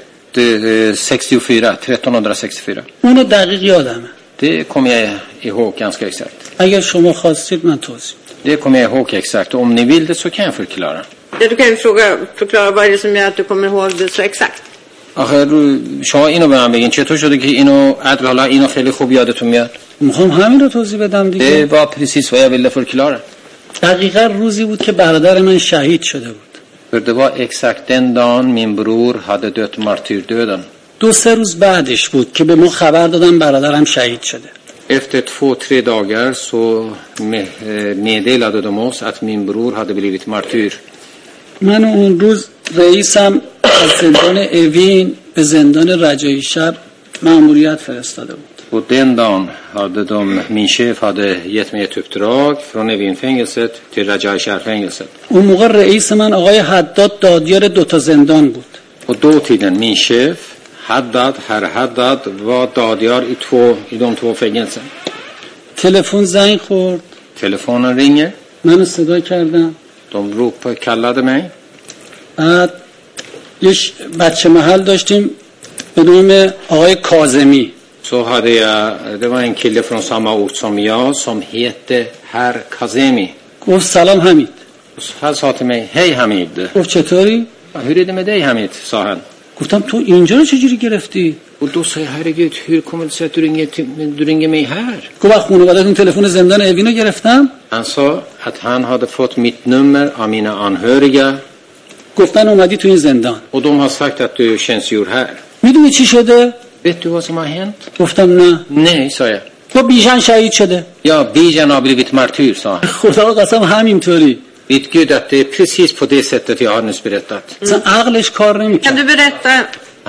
1364. اونو دقیق یادمه. Det kommer jag ihåg ganska exakt. اگر شما خواستید من توضیح میدم. Det kommer jag ihåg exakt. Om ni vill det så kan jag förklara. Ja, du kan ju förklara vad är det som gör att du kommer ihåg det så exakt. آخه شما اینو به من بگین چطور شده که اینو حالا اینو خیلی خوب یادتون میاد؟ میخوام همین رو توضیح بدم دیگه. Det var precis vad jag ville förklara. دقیقاً روزی بود که برادر من شهید شده بود. För det var exakt den dagen min bror hade dött martyrdöden. 2-3 روز بعدش بود که به ما خبر دادن برادرم شهید شده. Efter 2-3 dagar så meddelade de oss att min bror hade blivit martyr. من اون روز رئیسم از زندان اوین به زندان رجای شهر مأموریت فرستاده بود. Och den dagen hade min chef hade gett mig ett uppdrag från Evinfängelset till Rajai Shahr-fängelset. اون موقع رئیس من آقای حداد دادیار 2 زندان بود. Och dåtiden min chef herr Haddad var dagdiar i de 2 fängelser. تلفن زنگ خورد. Telefonen ringer. منو صدا کردن. De kallade mig. بعد یه بچه محل داشتیم به نام آقای کاظمی. Så hade det var en kille från samma ort som jag som hette herr Kazemi. گفت سلام حمید. Han sa till mig, hej Hamid. گفت چطوری؟ Hur är det med dig Hamid, sa han. گفتم تو اینجا رو چجوری گرفتی؟ Och då sa jag, herregud, hur kommer det sig att du ringer mig här? گفت خانواده‌تون تلفن زندان اوین رو گرفتم. Han sa att han hade fått mitt nummer av mina anhöriga. گفتن اومدی تو این زندان. Och de har sagt att du tjänstgör här. میدونی چی شده؟ Vet du vad som har hänt? گفتم نه. Nej, sa jag. تو بیژن شهید شده. Ja, Bijan har blivit martyr, sa han. خدا قسم همینطوری. Vet Gud att det är precis på det sättet jag har nyss berättat. اصلا عقلش کار Kan نمیکنه. du berätta?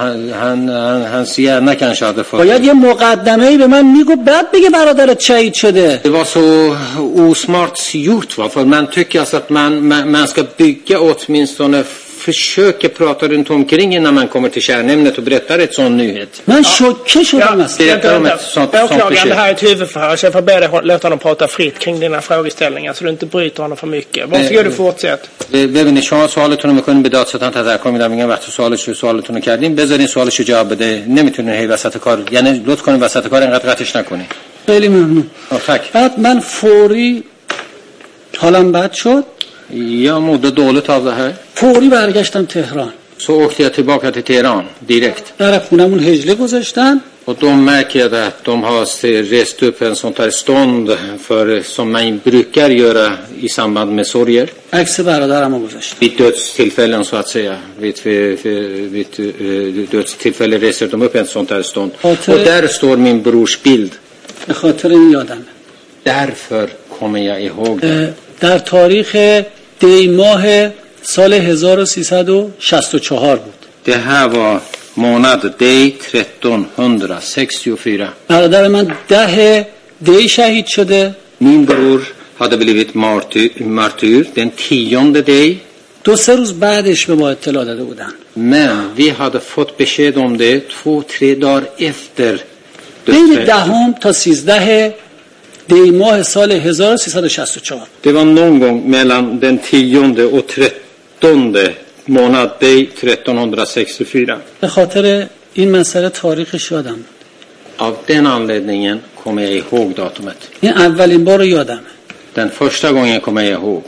Hans hjärna kanske hade fått... باید یه مقدمه‌ای به من میگو بعد بگه برادرت شهید شده. Det var så osmart gjort, va? För man tycker alltså att man ska bygga åtminstone försöka prata runt omkring innan man kommer till kärnämnet och berättar ett sån nyhet. من شوکه شدم اصلا. Åklagaren, det här är ett huvudförhör, så jag får be dig låta honom prata fritt kring dina frågeställningar så du inte bryter honom för mycket. Varsågod du fortsätt. ببینید شما سوالتون رو میکنین به دادستان تذکر میدم میگم وقتی سوالتون رو کردین بذارین سوالشو جواب بده نمیتونین هی وسط کار یعنی لطف کنین وسط کار اینقدر قطعش نکنین. خیلی ممنون. tack. بعد من فوری حالم بد شد، Jag mådde dåligt av det här. فوری برگشتم تهران. Så åkte jag tillbaka till Teheran direkt. در خونمون هجله گذاشتن. Och då märker jag att de har rest upp en sånt här stånd för, som man brukar göra i samband med sorger. عکس برادرمو گذاشتن. Vid dödstillfällen så att säga. Vid dödstillfällen reser de upp en sånt här stånd. Och där står min brors bild. به خاطر این یادمه. Därför kommer jag ihåg det. در تاریخ دی ماه سال 1364 بود. Det här var månad D 1364. برادر من 10 دی شهید شده. Min bror hade blivit martyr den 10 D. 2-3 روز بعدش به ما اطلاع داده بودن. Men vi hade fått besked om det 2-3 dagar efter. بین 10 تا 13 دی ماه سال 1364. Det var någon gång mellan den 10 och 13 månad D 1364. به خاطر این مسئله تاریخش یادم بود. Av den anledningen kommer jag ihåg datumet. این اولین بار رو یادمه. Den första gången kommer jag ihåg.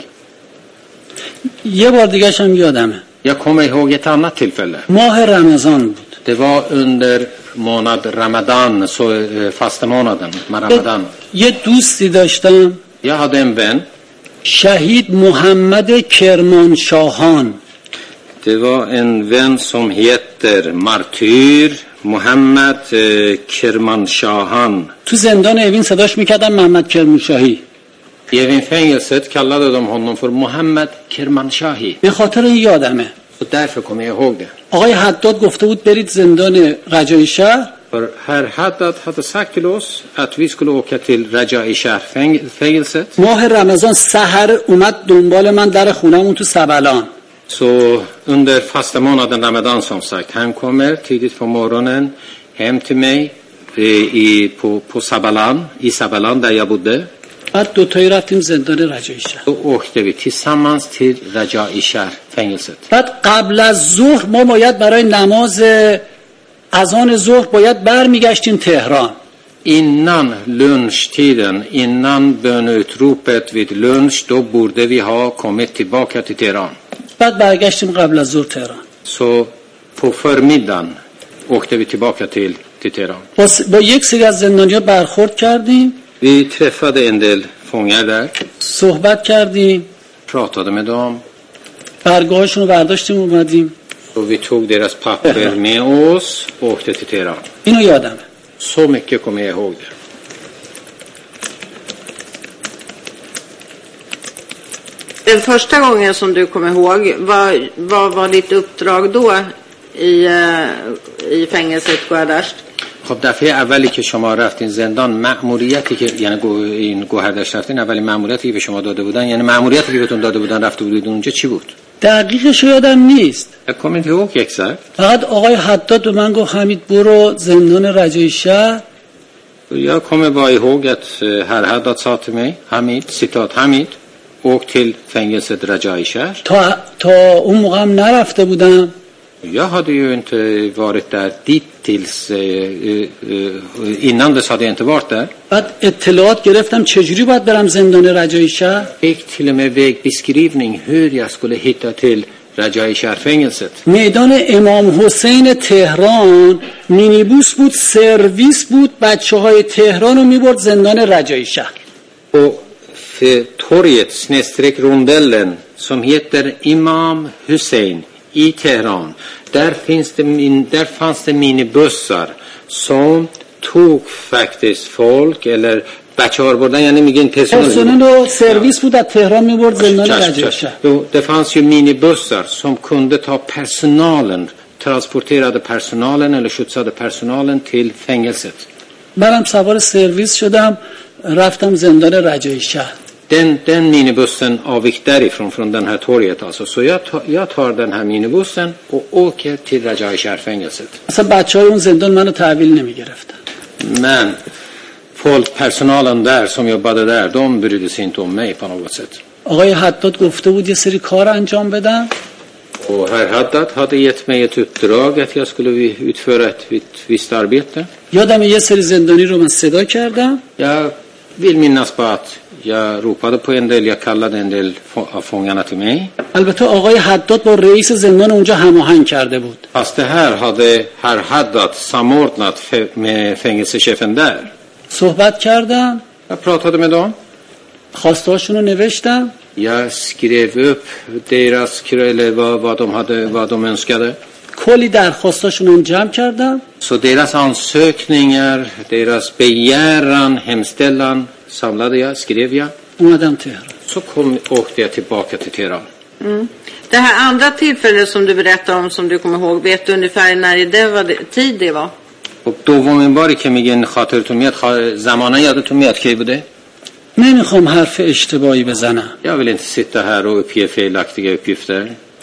یه بار دیگه هم یادمه. Jag kommer ihåg ett annat tillfälle. ماه رمضان بود. Det var under månad Ramadan, så fasta månaden med Ramadan. یه دوستی داشتم Jag hade en vän. شهید محمد کرمانشاهان. Det var en vän som heter martyr Mohammed Kermanshahan. تو زندان اوین صداش میکردم محمد کرمانشاهی. I Evin-fängelset kallade de honom för Mohammed Kermanshahi. به خاطر این یادمه. Och därför kommer jag ihåg det. آقای حداد گفته بود برید زندان رجایی شهر. För herr Haddad hade sagt till oss att vi skulle åka till Rajai Shah-fängelset. ماه رمضان سحر اومد دنبال من در خونمون تو سبلان. Så under fasta månaden Ramadan som sagt, han kommer tidigt på morgonen hem till mig på Sabalan, i Sabalan där jag bodde. بعد دوتایی رفتیم زندان رجایی شهر. Då åkte vi tillsammans till Rajai Shah-fängelset. بعد قبل از ظهر ما باید برای نماز اذان ظهر باید برمیگشتیم تهران. Innan lunchtiden, innan bönutropet vid lunch, då borde vi ha kommit tillbaka till Teheran. بعد برگشتیم قبل از ظهر تهران. Så på förmiddagen åkte vi tillbaka till Teheran. با یک سری از زندانیا برخورد کردیم. Vi träffade en del fångar där. صحبت کردیم. Pratade med dem. برگاهشون رو برداشتیم اومدیم. Och vi tog deras papper med oss och åkte till Teheran. اینو یادمه. Så mycket kommer jag ihåg det. Den första gången som du kommer ihåg, vad var ditt uppdrag då i fängelset Gohardasht? خب دفعه اولی که شما رفتین زندان، مأموریتی که یعنی این گوهردشت رفتین، اولین مأموریتی که به شما داده بودن، یعنی مأموریتی که بهتون داده بودن رفته بودید اونجا چی بود؟ دقیقش یادم نیست. Jag kommer inte ihåg exakt. فقط آقای حداد به من گفت حمید برو زندان رجایی شهر. Jag kommer bara ihåg att herr Haddad sa till mig, Hamid, citat Hamid, åk till fängelset Rajai Shah. تا اون موقع هم نرفته بودم. Jag hade ju inte varit där dittills, innan dess hade jag inte varit där. بعد اطلاعات گرفتم چجوری باید برم زندان رجایی شهر. Fick till och med vägbeskrivning hur jag skulle hitta till Rajai Shah-fängelset. میدان امام حسین تهران مینیبوس بود، سرویس بود، بچه‌های تهران رو میبرد زندان رجایی شهر. På torget snedstreck rondellen som heter Imam Hussein i Teheran, där fanns det minibussar som tog faktiskt folk eller bachar borden, yani میگن personal och servis بود از تهران میبرد زندان رجایی شهر. Det fanns ju minibussar som kunde ta personalen, transporterade personalen eller skjutsade personalen till fängelset. منم سوار سرویس شدم رفتم زندان رجایی شهر. Den minibussen avgick därifrån från den här torget alltså. Så jag tar den här minibussen och åker till Rajai Shah-fängelset. اصلا بچه‌های اون زندان منو تحویل نمیگرفتن. Men personalen där som jobbade där, de brydde sig inte om mig på något sätt. آقای حداد گفته بود یه سری کار انجام بدم. Och herr Haddad hade gett mig ett uppdrag att jag skulle utföra ett visst arbete. یادم یه سری زندانی رو من صدا کردم. Jag vill minnas på att jag ropade på en del, jag kallade en del av fångarna till mig. البته آقای حداد با رئیس زندان اونجا هماهنگ کرده بود. Fast det här hade herr Haddad samordnat med fängelsechefen där. صحبت کردم. Jag pratade med dem. خواستهاشون رو نوشتم. Jag skrev upp deras eller vad de önskade. کلی درخواستاشون رو جمع کردم. Så deras ansökningar, deras begäran, hemställan samlade jag, skrev jag. اومدم تهران. Så åkte jag tillbaka till Teheran. Det här andra tillfället som du berättar om, som du kommer ihåg, vet du ungefär när det var tid det var? خب دومین باری که میگن خاطرتون میاد زمانه یادتون میاد کی بوده؟ نمیخوام حرف اشتباهی بزنم. Jag vill inte sitta här och uppge felaktiga uppgifter.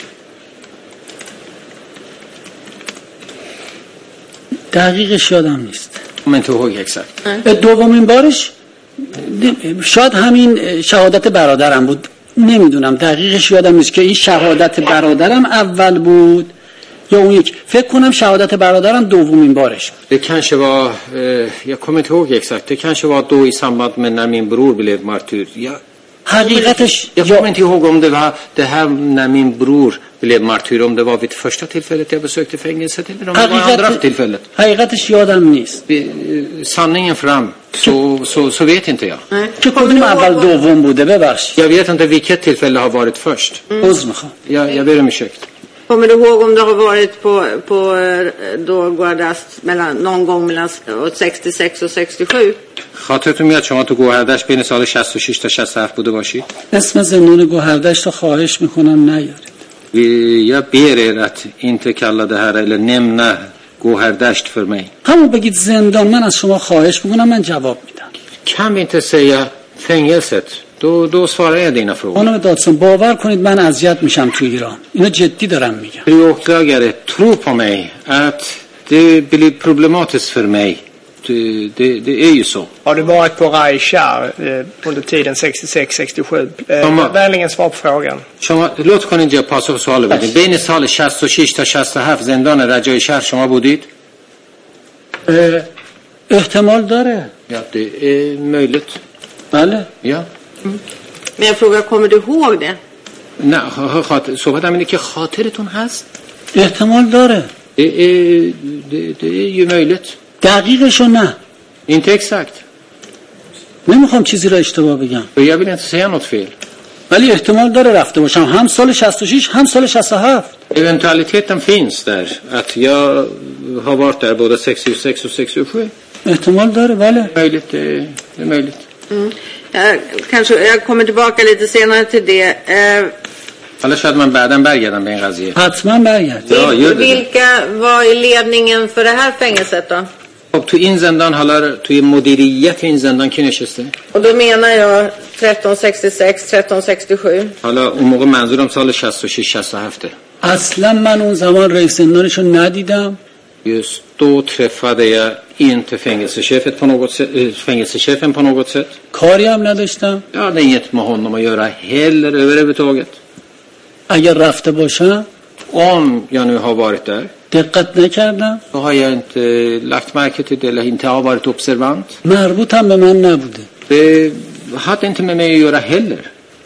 دقیقش یادم نیست. Men inte ihåg exakt. دومین بارش شاید همین شهادت برادرم بود. نمیدونم دقیقش یادم نیست که این شهادت برادرم اول بود یا اون یک. فکر کنم شهادت برادرم دومین بارش بود. Det kanske var jag kommer inte ihåg exakt. Det kanske var då i samband med när min bror blev martyr. حقیقتش Jag kommer inte ihåg om det var det här när min bror blev martyr, om det var vid första tillfället jag besökte fängelset eller om det var andra tillfället. حقیقتش یادم نیست. Sanningen fram så vet inte jag. که کدوم اول دوم بوده ببخشید. Jag vet inte vilket tillfälle har varit först. عذر میخوام. Jag ber om ursäkt. Kommer du ihåg om det har varit på då Guardast någon gång mellan 66 och 67? خاطرتون میاد شما تو گوهردشت بین سال 66 تا 67 بوده باشید؟ اسم زندان گوهردشت رو خواهش میکنم نیارید. Jag ber er att inte kalla det här eller nämna گوهردشت för mig. همون بگید زندان. من از شما خواهش میکنم من جواب میدم. Kan vi inte säga fängelset? Då svarar jag dina frågor. خانم دادسون باور کنید من اذیت میشم تو ایران. اینو جدی دارم میگم. Fru åklagare, tro på mig att det blir problematiskt för mig. Det är ju så. Har du varit på Raichar under tiden 66-67? Vänligen svar på frågan. شما لطف کنید اینجا پاسخ سوال بدید. بین سال 66 تا 67 زندان رجای شهر شما بودید؟ احتمال داره. Ja, det är möjligt. بله. Ja. Men jag frågar, kommer du ihåg det? نه صحبتم اینه که خاطرتون هست؟ احتمال داره. Det är ju möjligt. دقیقشو نه. Inte exakt. نمیخوام چیزی را اشتباه بگم. Jag vill inte säga något fel. ولی احتمال داره رفته باشم هم سال 66 هم سال 67. Eventualiteten finns där att jag har varit där både 66 och 67. احتمال داره بله. Möjligt, det är möjligt. Jag kommer tillbaka lite senare till det. حالا شاید من بعداً برگردم به این قضیه. حتما برگرد. Vilka var i ledningen för det här fängelset då? خب تو این زندان حالا توی مدیریت این زندان کی نشسته؟ Och då menar jag 1366, 1367. حالا اون موقع منظورم سال 66 67. اصلا من اون زمان رئیس زندانشو ندیدم. Just då träffade jag inte fängelsechefen på något sätt. کاری هم نداشتم. Jag hade inget med honom att göra heller överhuvudtaget. اگر رفته باشم Om jag nu har varit där دقت نکردم. så har jag inte lagt märke till det eller inte har varit observant. مربوط هم به من نبوده. Det hade inte med mig att göra heller.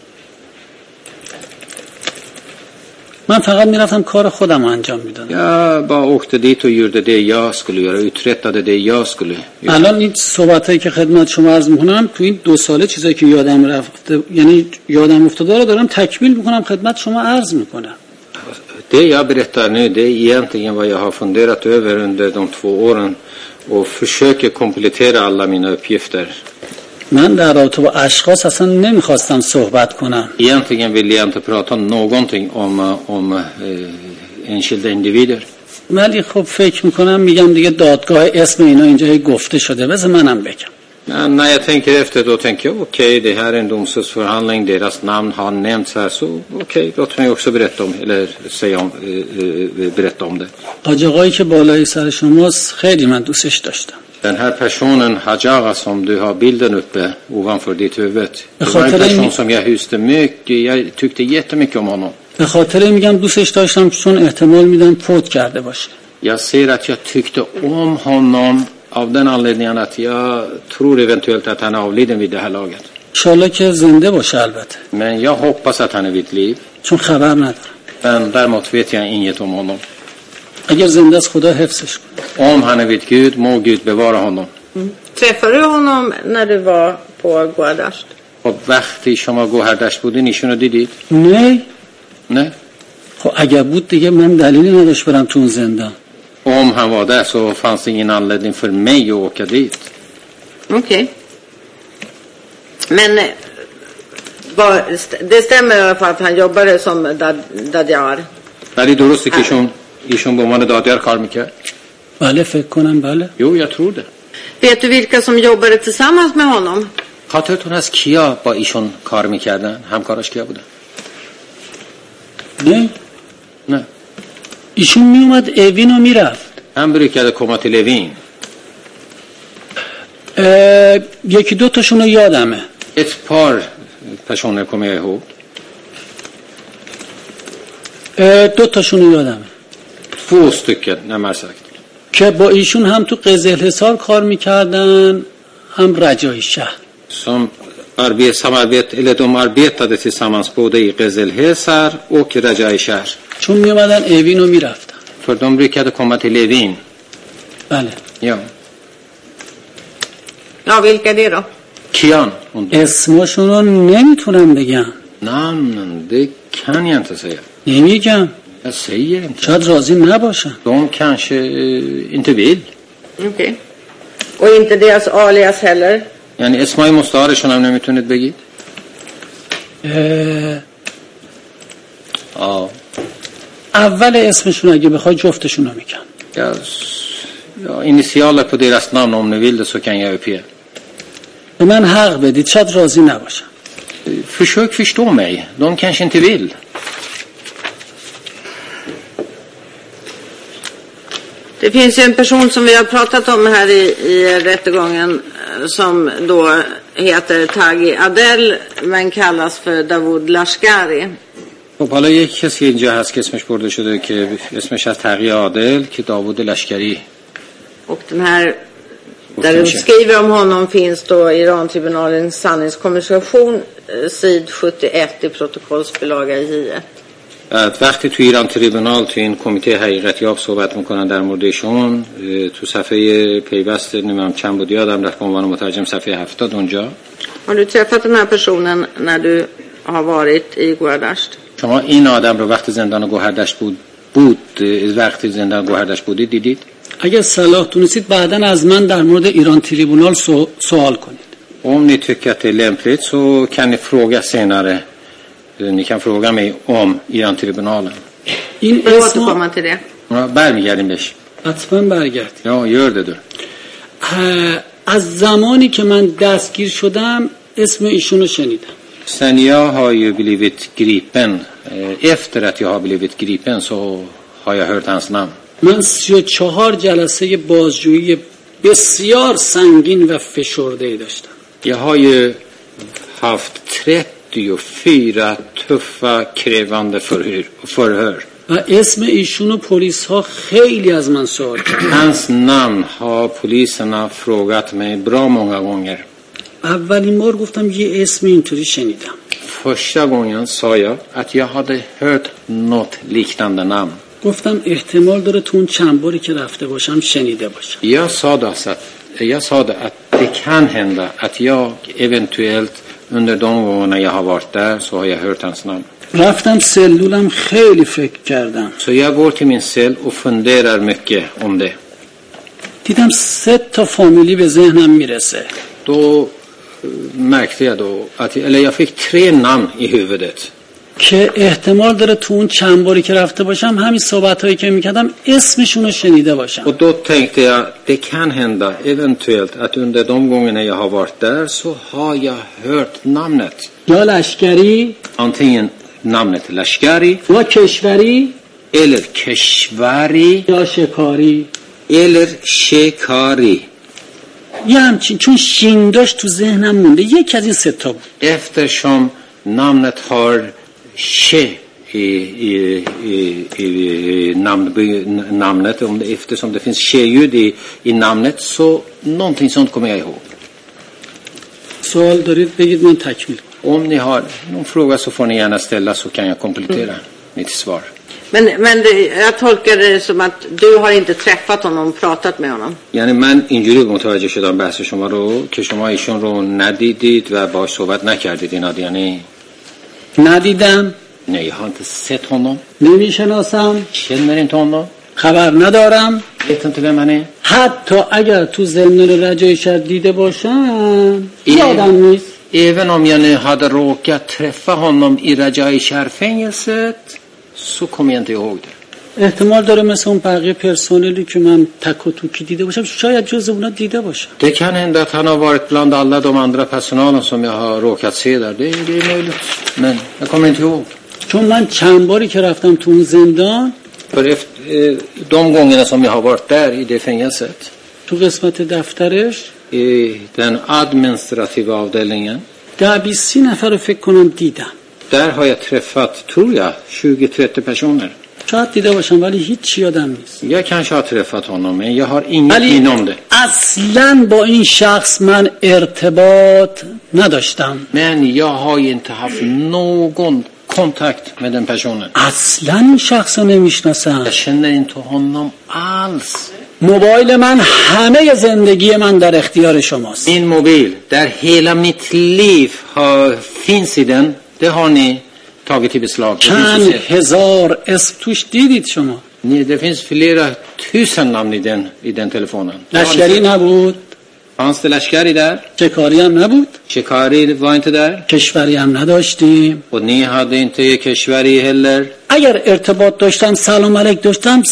من فقط میرفتم کار خودم انجام میدادم. Jag bara åkte dit och gjorde det jag skulle göra, uträttade det jag skulle göra. الان این صحبتایی که خدمت شما عرض میکنم تو این 2 ساله چیزایی که یادم رفته یعنی یادم افتاده رو دارم تکمیل میکنم خدمت شما عرض میکنم. Det jag berättar nu, det är egentligen vad jag har funderat över under de 2 åren och försöker komplettera alla mina uppgifter. من در رابطه با اشخاص اصلا نمیخواستم صحبت کنم. Egentligen vill jag inte prata någonting om enskilda individer. ولی خب فکر میکنم میگم دیگه دادگاه اسم اینا اینجا گفته شده بذار منم بگم. Men när jag tänker efter då tänker jag okej, det här är en domstolsförhandling, deras namn har nämnts här så okej, låt mig också berätta om eller berätta om det. حاج آقایی که بالای سر شماست خیلی من دوستش داشتم. Den här personen Hajaga som du har bilden uppe ovanför ditt huvud. Det var en person som jag hyste mycket, jag tyckte jättemycket om honom. به خاطر میگم دوستش داشتم چون احتمال میدم فوت کرده باشه. Jag ser att jag tyckte om honom av den anledningen att jag tror eventuellt att han är avliden vid det här laget. انشالله که زنده باشه البته. Men jag hoppas att han är vid liv. چون خبر ندارم. Men däremot vet jag inget om honom. اگر زنده است خدا حفظش کنه. Om han är vid Gud, må Gud bevara honom. Träffade du honom när du var på Gohardasht? Och وقتی شما گوهردشت بودین ایشونو دیدید؟ نه. نه. خب اگر بود دیگه من دلیلی نداشت برم تو اون زندان. Om han var där så fanns det ingen anledning för mig att åka dit. Okej. Men det stämmer i alla fall att han jobbade som dadjar. ولی درسته که ایشون به عنوان دادیار کار میکرد؟ بله فکر کنم بله. Jo, jag tror det. Vet du vilka som jobbade tillsammans med honom? خاطرتون هست کیا با ایشون کار میکردن؟ همکاراش کیا بودن؟ نه. ایشون میومد اوین و میرفت. Han brukade komma till Levin. یکی دو تاشون رو یادمه. Ett par personer kommer jag ihåg. دو تاشون رو یادمه. 2 stycken närmare sagt. که با ایشون هم تو قزلحصار کار میکردن هم رجای شهر. Som de arbetade tillsammans både i Qezelhesar och Rajai Shahr. چون میومدن اوین و میرفتن. För de brukade komma till Levin. بله. Ja. Ja, vilka det då? Kian. اسمشون رو نمیتونم بگم. Namnen, det kan jag inte säga. نمیگم. Jag säger inte. شاید راضی نباشن. De kanske inte vill. Okej. Och inte deras alias heller? Yani اسمای مستعارشون هم نمیتونید بگید؟ اول اسمشون اگه بخوای جفتشون رو میگم. Ja, initialer på deras namn om ni vill det så kan jag uppge. به من حق بدید شاید راضی نباشن. Försök förstå mig. De kanske inte vill. Det finns ju en person som vi har pratat om här i rättegången som då heter Taghi Adel men kallas för Dawood Lashkari. خب حالا یک کسی اینجا هست که اسمش برده شده که اسمش از تقی عادل که داوود لشکری. Och den här där de skriver om honom finns då Iran-tribunalens sanningskommission sid 71 i protokollsbilaga J1. وقتی تو ایران تریبونال تو این کمیته حقیقتیاب صحبت میکنن در موردشون تو صفحه پیوست نمیدونم چند بود یادم رفت به عنوان مترجم صفحه 70 اونجا. Har du träffat den här personen när du har varit i Gohardasht? شما این آدم رو وقتی زندان گوهردشت وقتی زندان گوهردشت بودید دیدید؟ اگر صلاح تونستید بعداً از من در مورد ایران تریبونال سوال کنید. Om ni tycker att det är lämpligt så kan ni fråga senare. Ni kan fråga mig om Iran-tribunalen. این återkomma till det. برمیگردیم بهش. حتما برگرد. Ja, gör det du. از زمانی که من دستگیر شدم اسم ایشونو شنیدم. Sen jag har ju blivit gripen, efter att jag har blivit gripen så har jag hört hans namn. من 34 جلسه بازجویی بسیار سنگین و فشرده داشتم. Jag har ju haft 34 tuffa krävande förhör. و اسم ایشونو پلیس ها خیلی از من سوال کردن. Hans namn har poliserna frågat mig bra många gånger. اولین بار گفتم یه اسم اینطوری شنیدم. Första gången sa jag att jag hade hört något liknande namn. گفتم احتمال داره تو اون چند باری که رفته باشم شنیده باشم. Jag sa det att det kan hända att jag eventuellt under de gångerna jag har varit där så har jag hört hans namn. رفتم سلولم خیلی فکر کردم. Så jag går till min cell och funderar mycket om det. دیدم 3 تا فامیلی به ذهنم میرسه. Då märkte jag då att jag fick 3 namn i huvudet. که احتمال داره تو اون چند باری که رفته باشم همین صحبتایی که میکردم اسمشون رو شنیده باشم. Och då tänkte jag det kan hända eventuellt att under de gångerna jag har varit där så har jag hört namnet. یا لشکری Antingen namnet Lashkari یا کشوری eller Keshvari یا شکاری eller Shekari. یه همچین چون شین داشت تو ذهنم مونده یکی از این 3 تا بود. Eftersom namnet har She i namnet, eftersom det finns tjeljud i namnet, så någonting sånt kommer jag ihåg. سوال دارید بگید من تکمیل کنم. Om ni har någon fråga så får ni gärna ställa, så kan jag komplettera mitt svar. Men jag tolkar det som att du har inte träffat honom och pratat med honom. یعنی من اینجوری متوجه شدم بحث شما رو که شما ایشون رو ندیدید و باهاش صحبت نکردید. اینا یعنی ندیدم، نه jag har inte sett honom. نمیشناسم، Känner inte honom. خبر ندارم. Vet inte vem han är. حتی اگر تو زندان رجای شهر دیده باشم یادم نیست. Även om jag nu hade råkat träffa honom i Rajai Shar-fängelset så kommer jag inte ihåg det. احتمال داره مثل اون بقیه پرسنلی که من تک و توکی دیده باشم شاید جز اونا دیده باشم. Det kan hända att han har varit bland alla de andra personalen som jag har råkat se där. Det är möjligt. Men jag kommer inte ihåg. چون من چند باری که رفتم تو اون زندان، För efter, de gångerna som jag har varit där i det fängelset, تو قسمت دفترش i den administrativa avdelningen, 20-30 نفر رو فکر کنم دیدم. där har jag träffat, tror jag, 20-30 personer. شاید دیده باشم ولی هیچ یادم نیست. Jag kanske har träffat honom, men jag har inget ولی minne om det. اصلاً با این شخص من ارتباط نداشتم. Men jag har ju inte haft någon kontakt med den personen. اصلاً این شخص رو نمیشناسم. Jag känner inte honom alls. موبایل من همه زندگی من در اختیار شماست. Min mobil, där hela mitt liv finns i den, det har ni tagit i beslag. چند هزار اسم توش دیدید شما؟ Det finns flera tusen namn i den telefonen. لشکری نبود، Fanns det Lashkari där? شکاری هم نبود، Shikari var inte där. کشوری هم نداشتیم. Och ni hade inte Keshvari heller. اگر ارتباط داشتم، سلام علیک داشتم،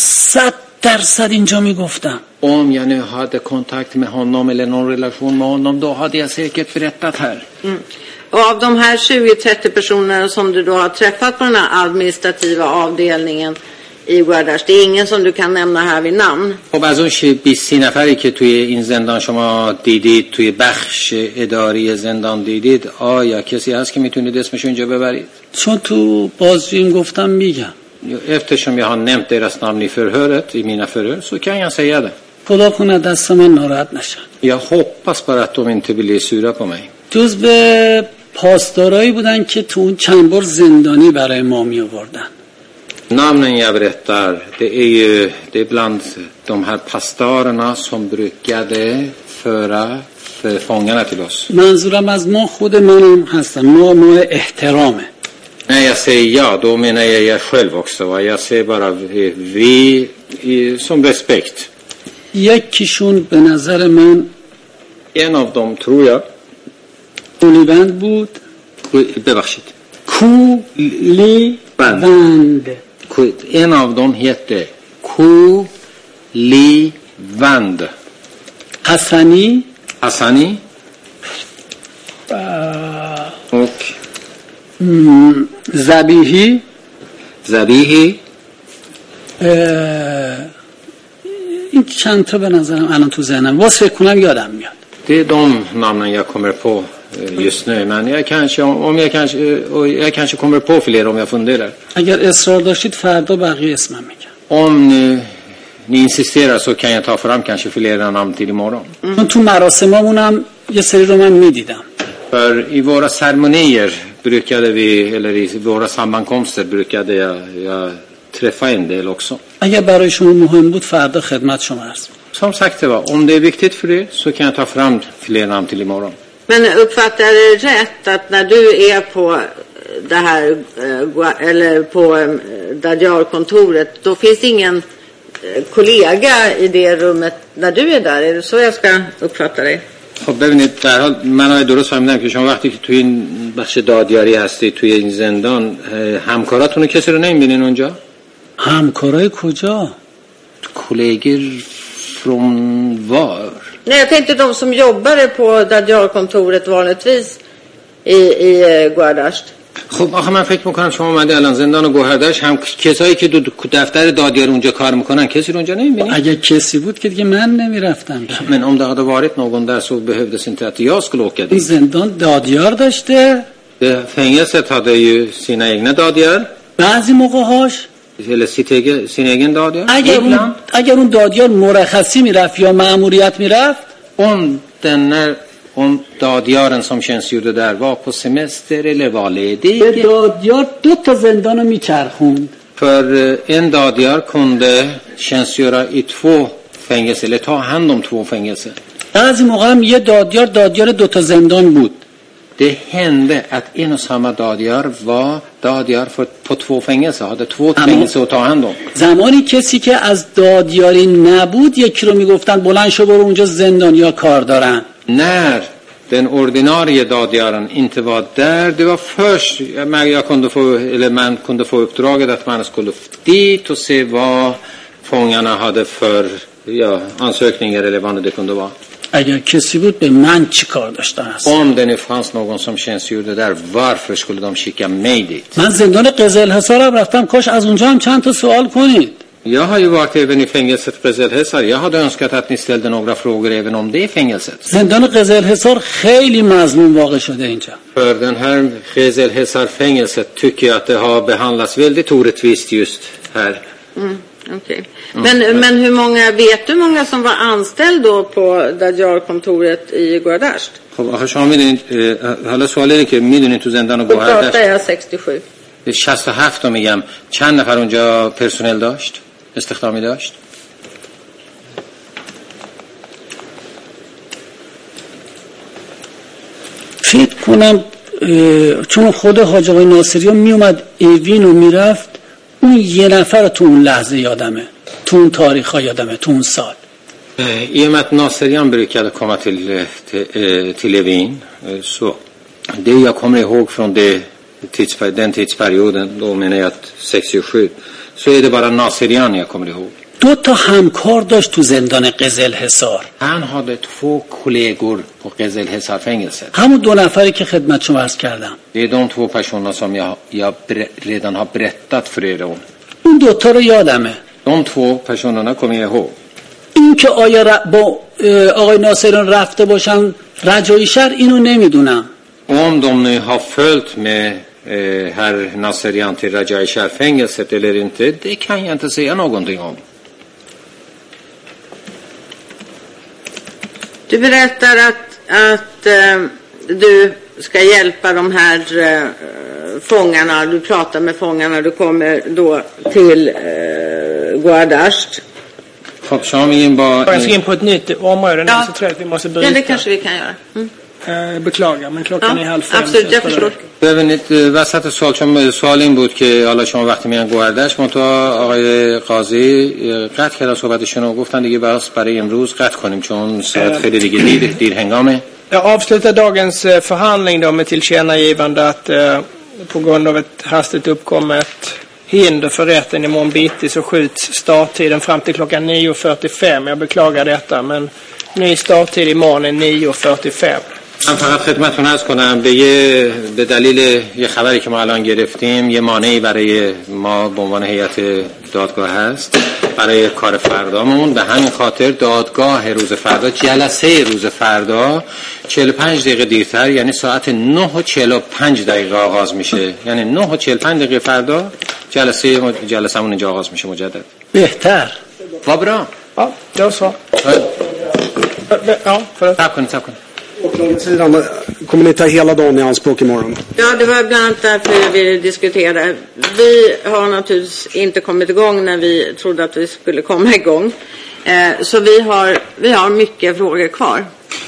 100% اینجا میگفتم. Om jag nu hade kontakt med honom eller någon relation med honom, då hade jag säkert berättat här. Och av de här 20-30 personerna som du då har träffat på den här administrativa avdelningen i Guardash, det är ingen som du kan nämna här vid namn. خب از اون 20 نفری که توی این زندان شما دیدید، توی بخش اداری زندان دیدید، آیا کسی هست که میتونید اسمش اینجا ببرید؟ چون تو بازجوییم گفتم میگم. Eftersom jag har nämnt deras namn i förhöret, i mina förhör, så kan jag säga det. خدا کنه دست من ناراحت نشن. Jag hoppas bara att de inte blir sura på mig. جزو پاسدارایی بودن که تو اون چند بار زندانی برای ما می آوردن. Namnen jag berättar, det är bland de här pastorerna som brukade föra fångarna till oss. منظورم از ما خود منم هستم. ما احترامه. När jag säger ja, då menar jag själv också. Jag säger bara vi som respekt. یکیشون به نظر من En av dem tror jag. کولیبند بود. Bevakshit. کولیبند. En av dem heter Kolivand. حسنی Hassani. Och ذبیحی. Zabihi. این چند تا به نظرم الان تو ذهنم واسه فکر کنم یادم میاد. Det är de namnen jag kommer på just nu, men jag kanske kommer på fler om jag funderar. اگر اصرار داشتید فردا بقیه اسمم میگم. Om ni insisterar så kan jag ta fram kanske flera namn till imorgon. من تو مراسمامونم یه سری رو من میدیدم. För i våra ceremonier brukade vi, eller i våra sammankomster brukade jag träffa en del också. اگر برای شما مهم بود فردا خدمت شما عرض می‌کنم. Som sagt det var, om det är viktigt för er så kan jag ta fram fler namn till imorgon. Men uppfattar jag det rätt att när du är på det här eller på Dadjar-kontoret, då finns ingen kollega i det rummet när du är där? Är det så jag ska uppfatta dig? خب ببینید در حال من درست فهمیدم که شما وقتی که توی این بخش دادیاری هستی توی این زندان همکاراتون کسی رو نمیبینین اونجا؟ همکارای کجا؟ kollegor från var? Nej, jag tänkte de som jobbade på Dadjar-kontoret vanligtvis i Guardasht. خب آخه من فکر میکنم شما اومده الان زندان گوهردشت هم کسایی که دفتر دادیار اونجا کار میکنن کسی رو اونجا نمیبینی؟ اگه کسی بود که دیگه من نمیرفتم. Men om det hade varit någon där så behövdes inte att jag skulle åka این dit. زندان دادیار داشته. Fängelset hade ju sina egna dadiar. بعضی موقع‌هاش sin egen dagar. اگر اون دادیار مرخصی میرفت یا مأموریت میرفت، Om dadgören som tjänstgjorde där var på semester eller var ledig. به دادیار 2 تا زندانو میچرخوند. För en dadgör kunde tjänstgöra i 2 fängelser eller ta hand om 2 fängelser. بعضی موقع هم یه دادیار 2 تا زندان بود. Det hände att en och samma dadgör var dadgör på 2 fängelser, hade 2 fängelser att ta hand om. زمانی کسی که از دادیاری نبود یکی رو میگفتن بلند شو برو اونجا زندانیا کار دارن. När den ordinarie dadgören inte var där, det var först man kunde få uppdraget att man skulle dit och se vad fångarna hade för ansökningar eller vad det kunde vara. اگر کسی بود به من چی کار داشتن است؟ Om det nu fanns någon som tjänstgjorde där, varför skulle de skicka mig dit? من زندان قزلحصار هم رفتم، کاش از اونجا هم چند تا سوال کنید. Jag har ju varit även i fängelset Qezelhesar. Jag hade önskat att ni ställde några frågor även om det fängelset. زندان قزلحصار خیلی مظلوم واقع شده اینجا. För den här Qezelhesar-fängelset tycker jag att det har behandlats väldigt orättvist just här. Okay. Men hur många som var anställd då på Dadjar-kontoret i Gohardasht? خب آخه شما میدونید، حالا سوال اینه که میدونید تو زندان گوهردشت 67 67 تا میگم چند نفر اونجا پرسنل داشت، استخدامی داشت؟ فکر کنم چون خود حاج آقای ناصری میومد ایوین و میرفت، اون یه نفر تو اون لحظه یادمه، تو اون تاریخ ها یادمه، تو اون سال. I och med att Naserian brukade komma till Evin, så det jag kommer ihåg från den tidsperioden, då menar jag att 67, så är det bara Naserian jag kommer ihåg. 2 تا همکار داشت تو زندان قزلحصار. Han hade 2 kollegor på Qezelhesar-fängelset. همون 2 نفری که خدمت شما عرض کردم. Det är de 2 personerna som jag redan har berättat för er om. اون 2 تا رو یادمه. De 2 personerna kommer jag ihåg. این که آیا با آقای ناصریان رفته باشن رجایی شهر اینو نمیدونم. Om de nu har följt med herr Naserian till Rajai Shar-fängelset eller inte, det kan jag inte säga någonting om. Du berättar att du ska hjälpa de här fångarna, du pratar med fångarna, du kommer då till Gohardasht. خب شما میگین با Jag ska in på ett nytt område nu, så tror jag att vi måste bryta. Ja, det kanske vi kan göra. Beklagar, men klockan är 4:30. Absolut, jag förstår. ببینید وسط سوال، چون سوال این بود که حالا شما وقتی میان گوهردشت منتها آقای قاضی قطع کردن صحبتشون و گفتن دیگه برای امروز قطع کنیم چون ساعت خیلی دیگه دیر هنگامه. Jag avslutar dagens förhandling då med tillkännagivande att på grund av ett hastigt uppkommet hinder för rätten imorgon bitti så skjuts starttiden fram till klockan 9:45. Jag beklagar detta, men ny starttid imorgon är 9:45. من فقط خدمتتون عرض کنم به دلیل یه خبری که ما الان گرفتیم یه مانعی برای ما به عنوان هیئت دادگاه هست برای کار فردامون. به همین خاطر دادگاه روز فردا، جلسه روز فردا 45 دقیقه دیرتر، یعنی ساعت 9:45 آغاز میشه. یعنی 9:45 فردا جلسه‌مون اینجا آغاز میشه مجدد. بهتر. Vad bra. Ja, då så. Ja, Tack kan. Åklagarsidan, kommer ni ta hela dagen i anspråk imorgon? Ja, det var bland annat därför vi diskuterade. Vi har naturligtvis inte kommit igång när vi trodde att vi skulle komma igång. Så vi har mycket frågor kvar.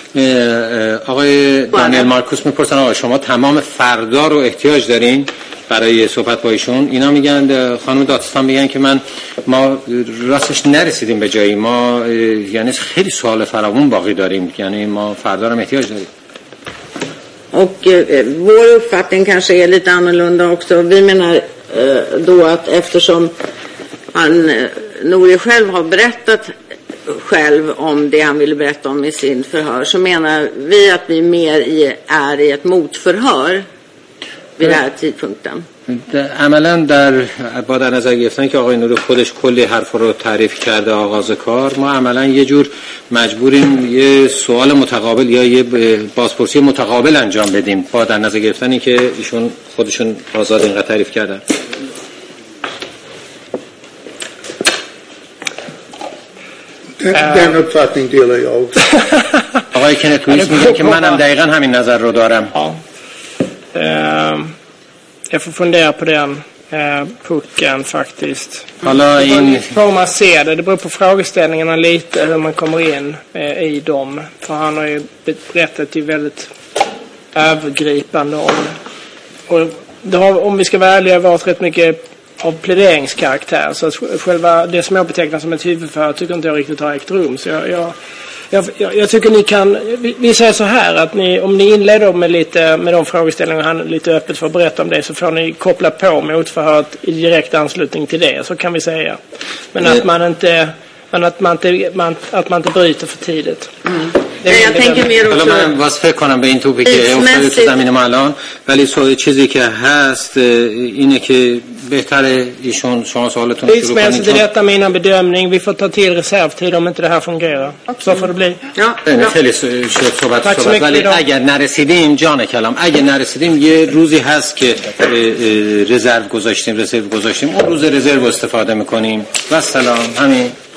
آقای دانیل مارکوس میپرسن آقا شما تمام فردا رو احتیاج دارین برای صحبت با ایشون؟ اینا میگن، خانم دادستان میگن که ما راستش närsidیم به جایی، ما یعنی خیلی سوال فراوون باقی داریم، یعنی ما فردا رو احتیاج داریم. Och vår uppfattning kanske är lite annorlunda också. Vi menar då att eftersom Nouri själv har berättat om det han ville berätta om i sin förhör, så menar vi att vi mer är i ett motförhör vid den här tidpunkten. عملا با در نظر گرفتن که آقای نوری خودش کلی حرف رو تعریف کرده آغاز کار، ما عملا یه جور مجبوریم یه سوال متقابل یا یه بازپرسی متقابل انجام بدیم با در نظر گرفتن که ایشون خودشون آزاد اینقدر تعریف کردن. Den uppfattning delar jag också. آقای کنت لوئیس میگه که منم دقیقاً همین نظر رو دارم. Ja. Jag får fundera på den pucken faktiskt. حالا این Hur man ser det beror på frågeställningarna lite, hur man kommer in i dem. För han har ju berättat ju väldigt övergripande om. Och det har, om vi ska vara ärliga, varit rätt mycket av pläderingskaraktär. Så själva det som jag betecknar som ett huvudförhör tycker inte jag riktigt har ägt rum. Så jag tycker ni kan, vi säger så här att om ni inleder med de frågeställningar han lite öppet får berätta om det, så får ni koppla på motförhöret i direkt anslutning till det, så kan vi säga. Men att man inte bryter för tidigt. Jag tänker mer حالا också من واسه فکر کنم به این توپی که افتاده تو زمین ما الان، ولی چیزی که هست اینه که بهتره ایشون شما سوالتون رو شروع کنید. Tidsmässigt är detta mina bedömning. Vi får ta till reservtid om inte det här fungerar. Så får det bli. خیلی صحبت ولی اگر نرسیدیم جان کلام، اگر نرسیدیم یه روزی هست که رزرو گذاشتیم اون روز رزرو استفاده میکنیم و سلام همین.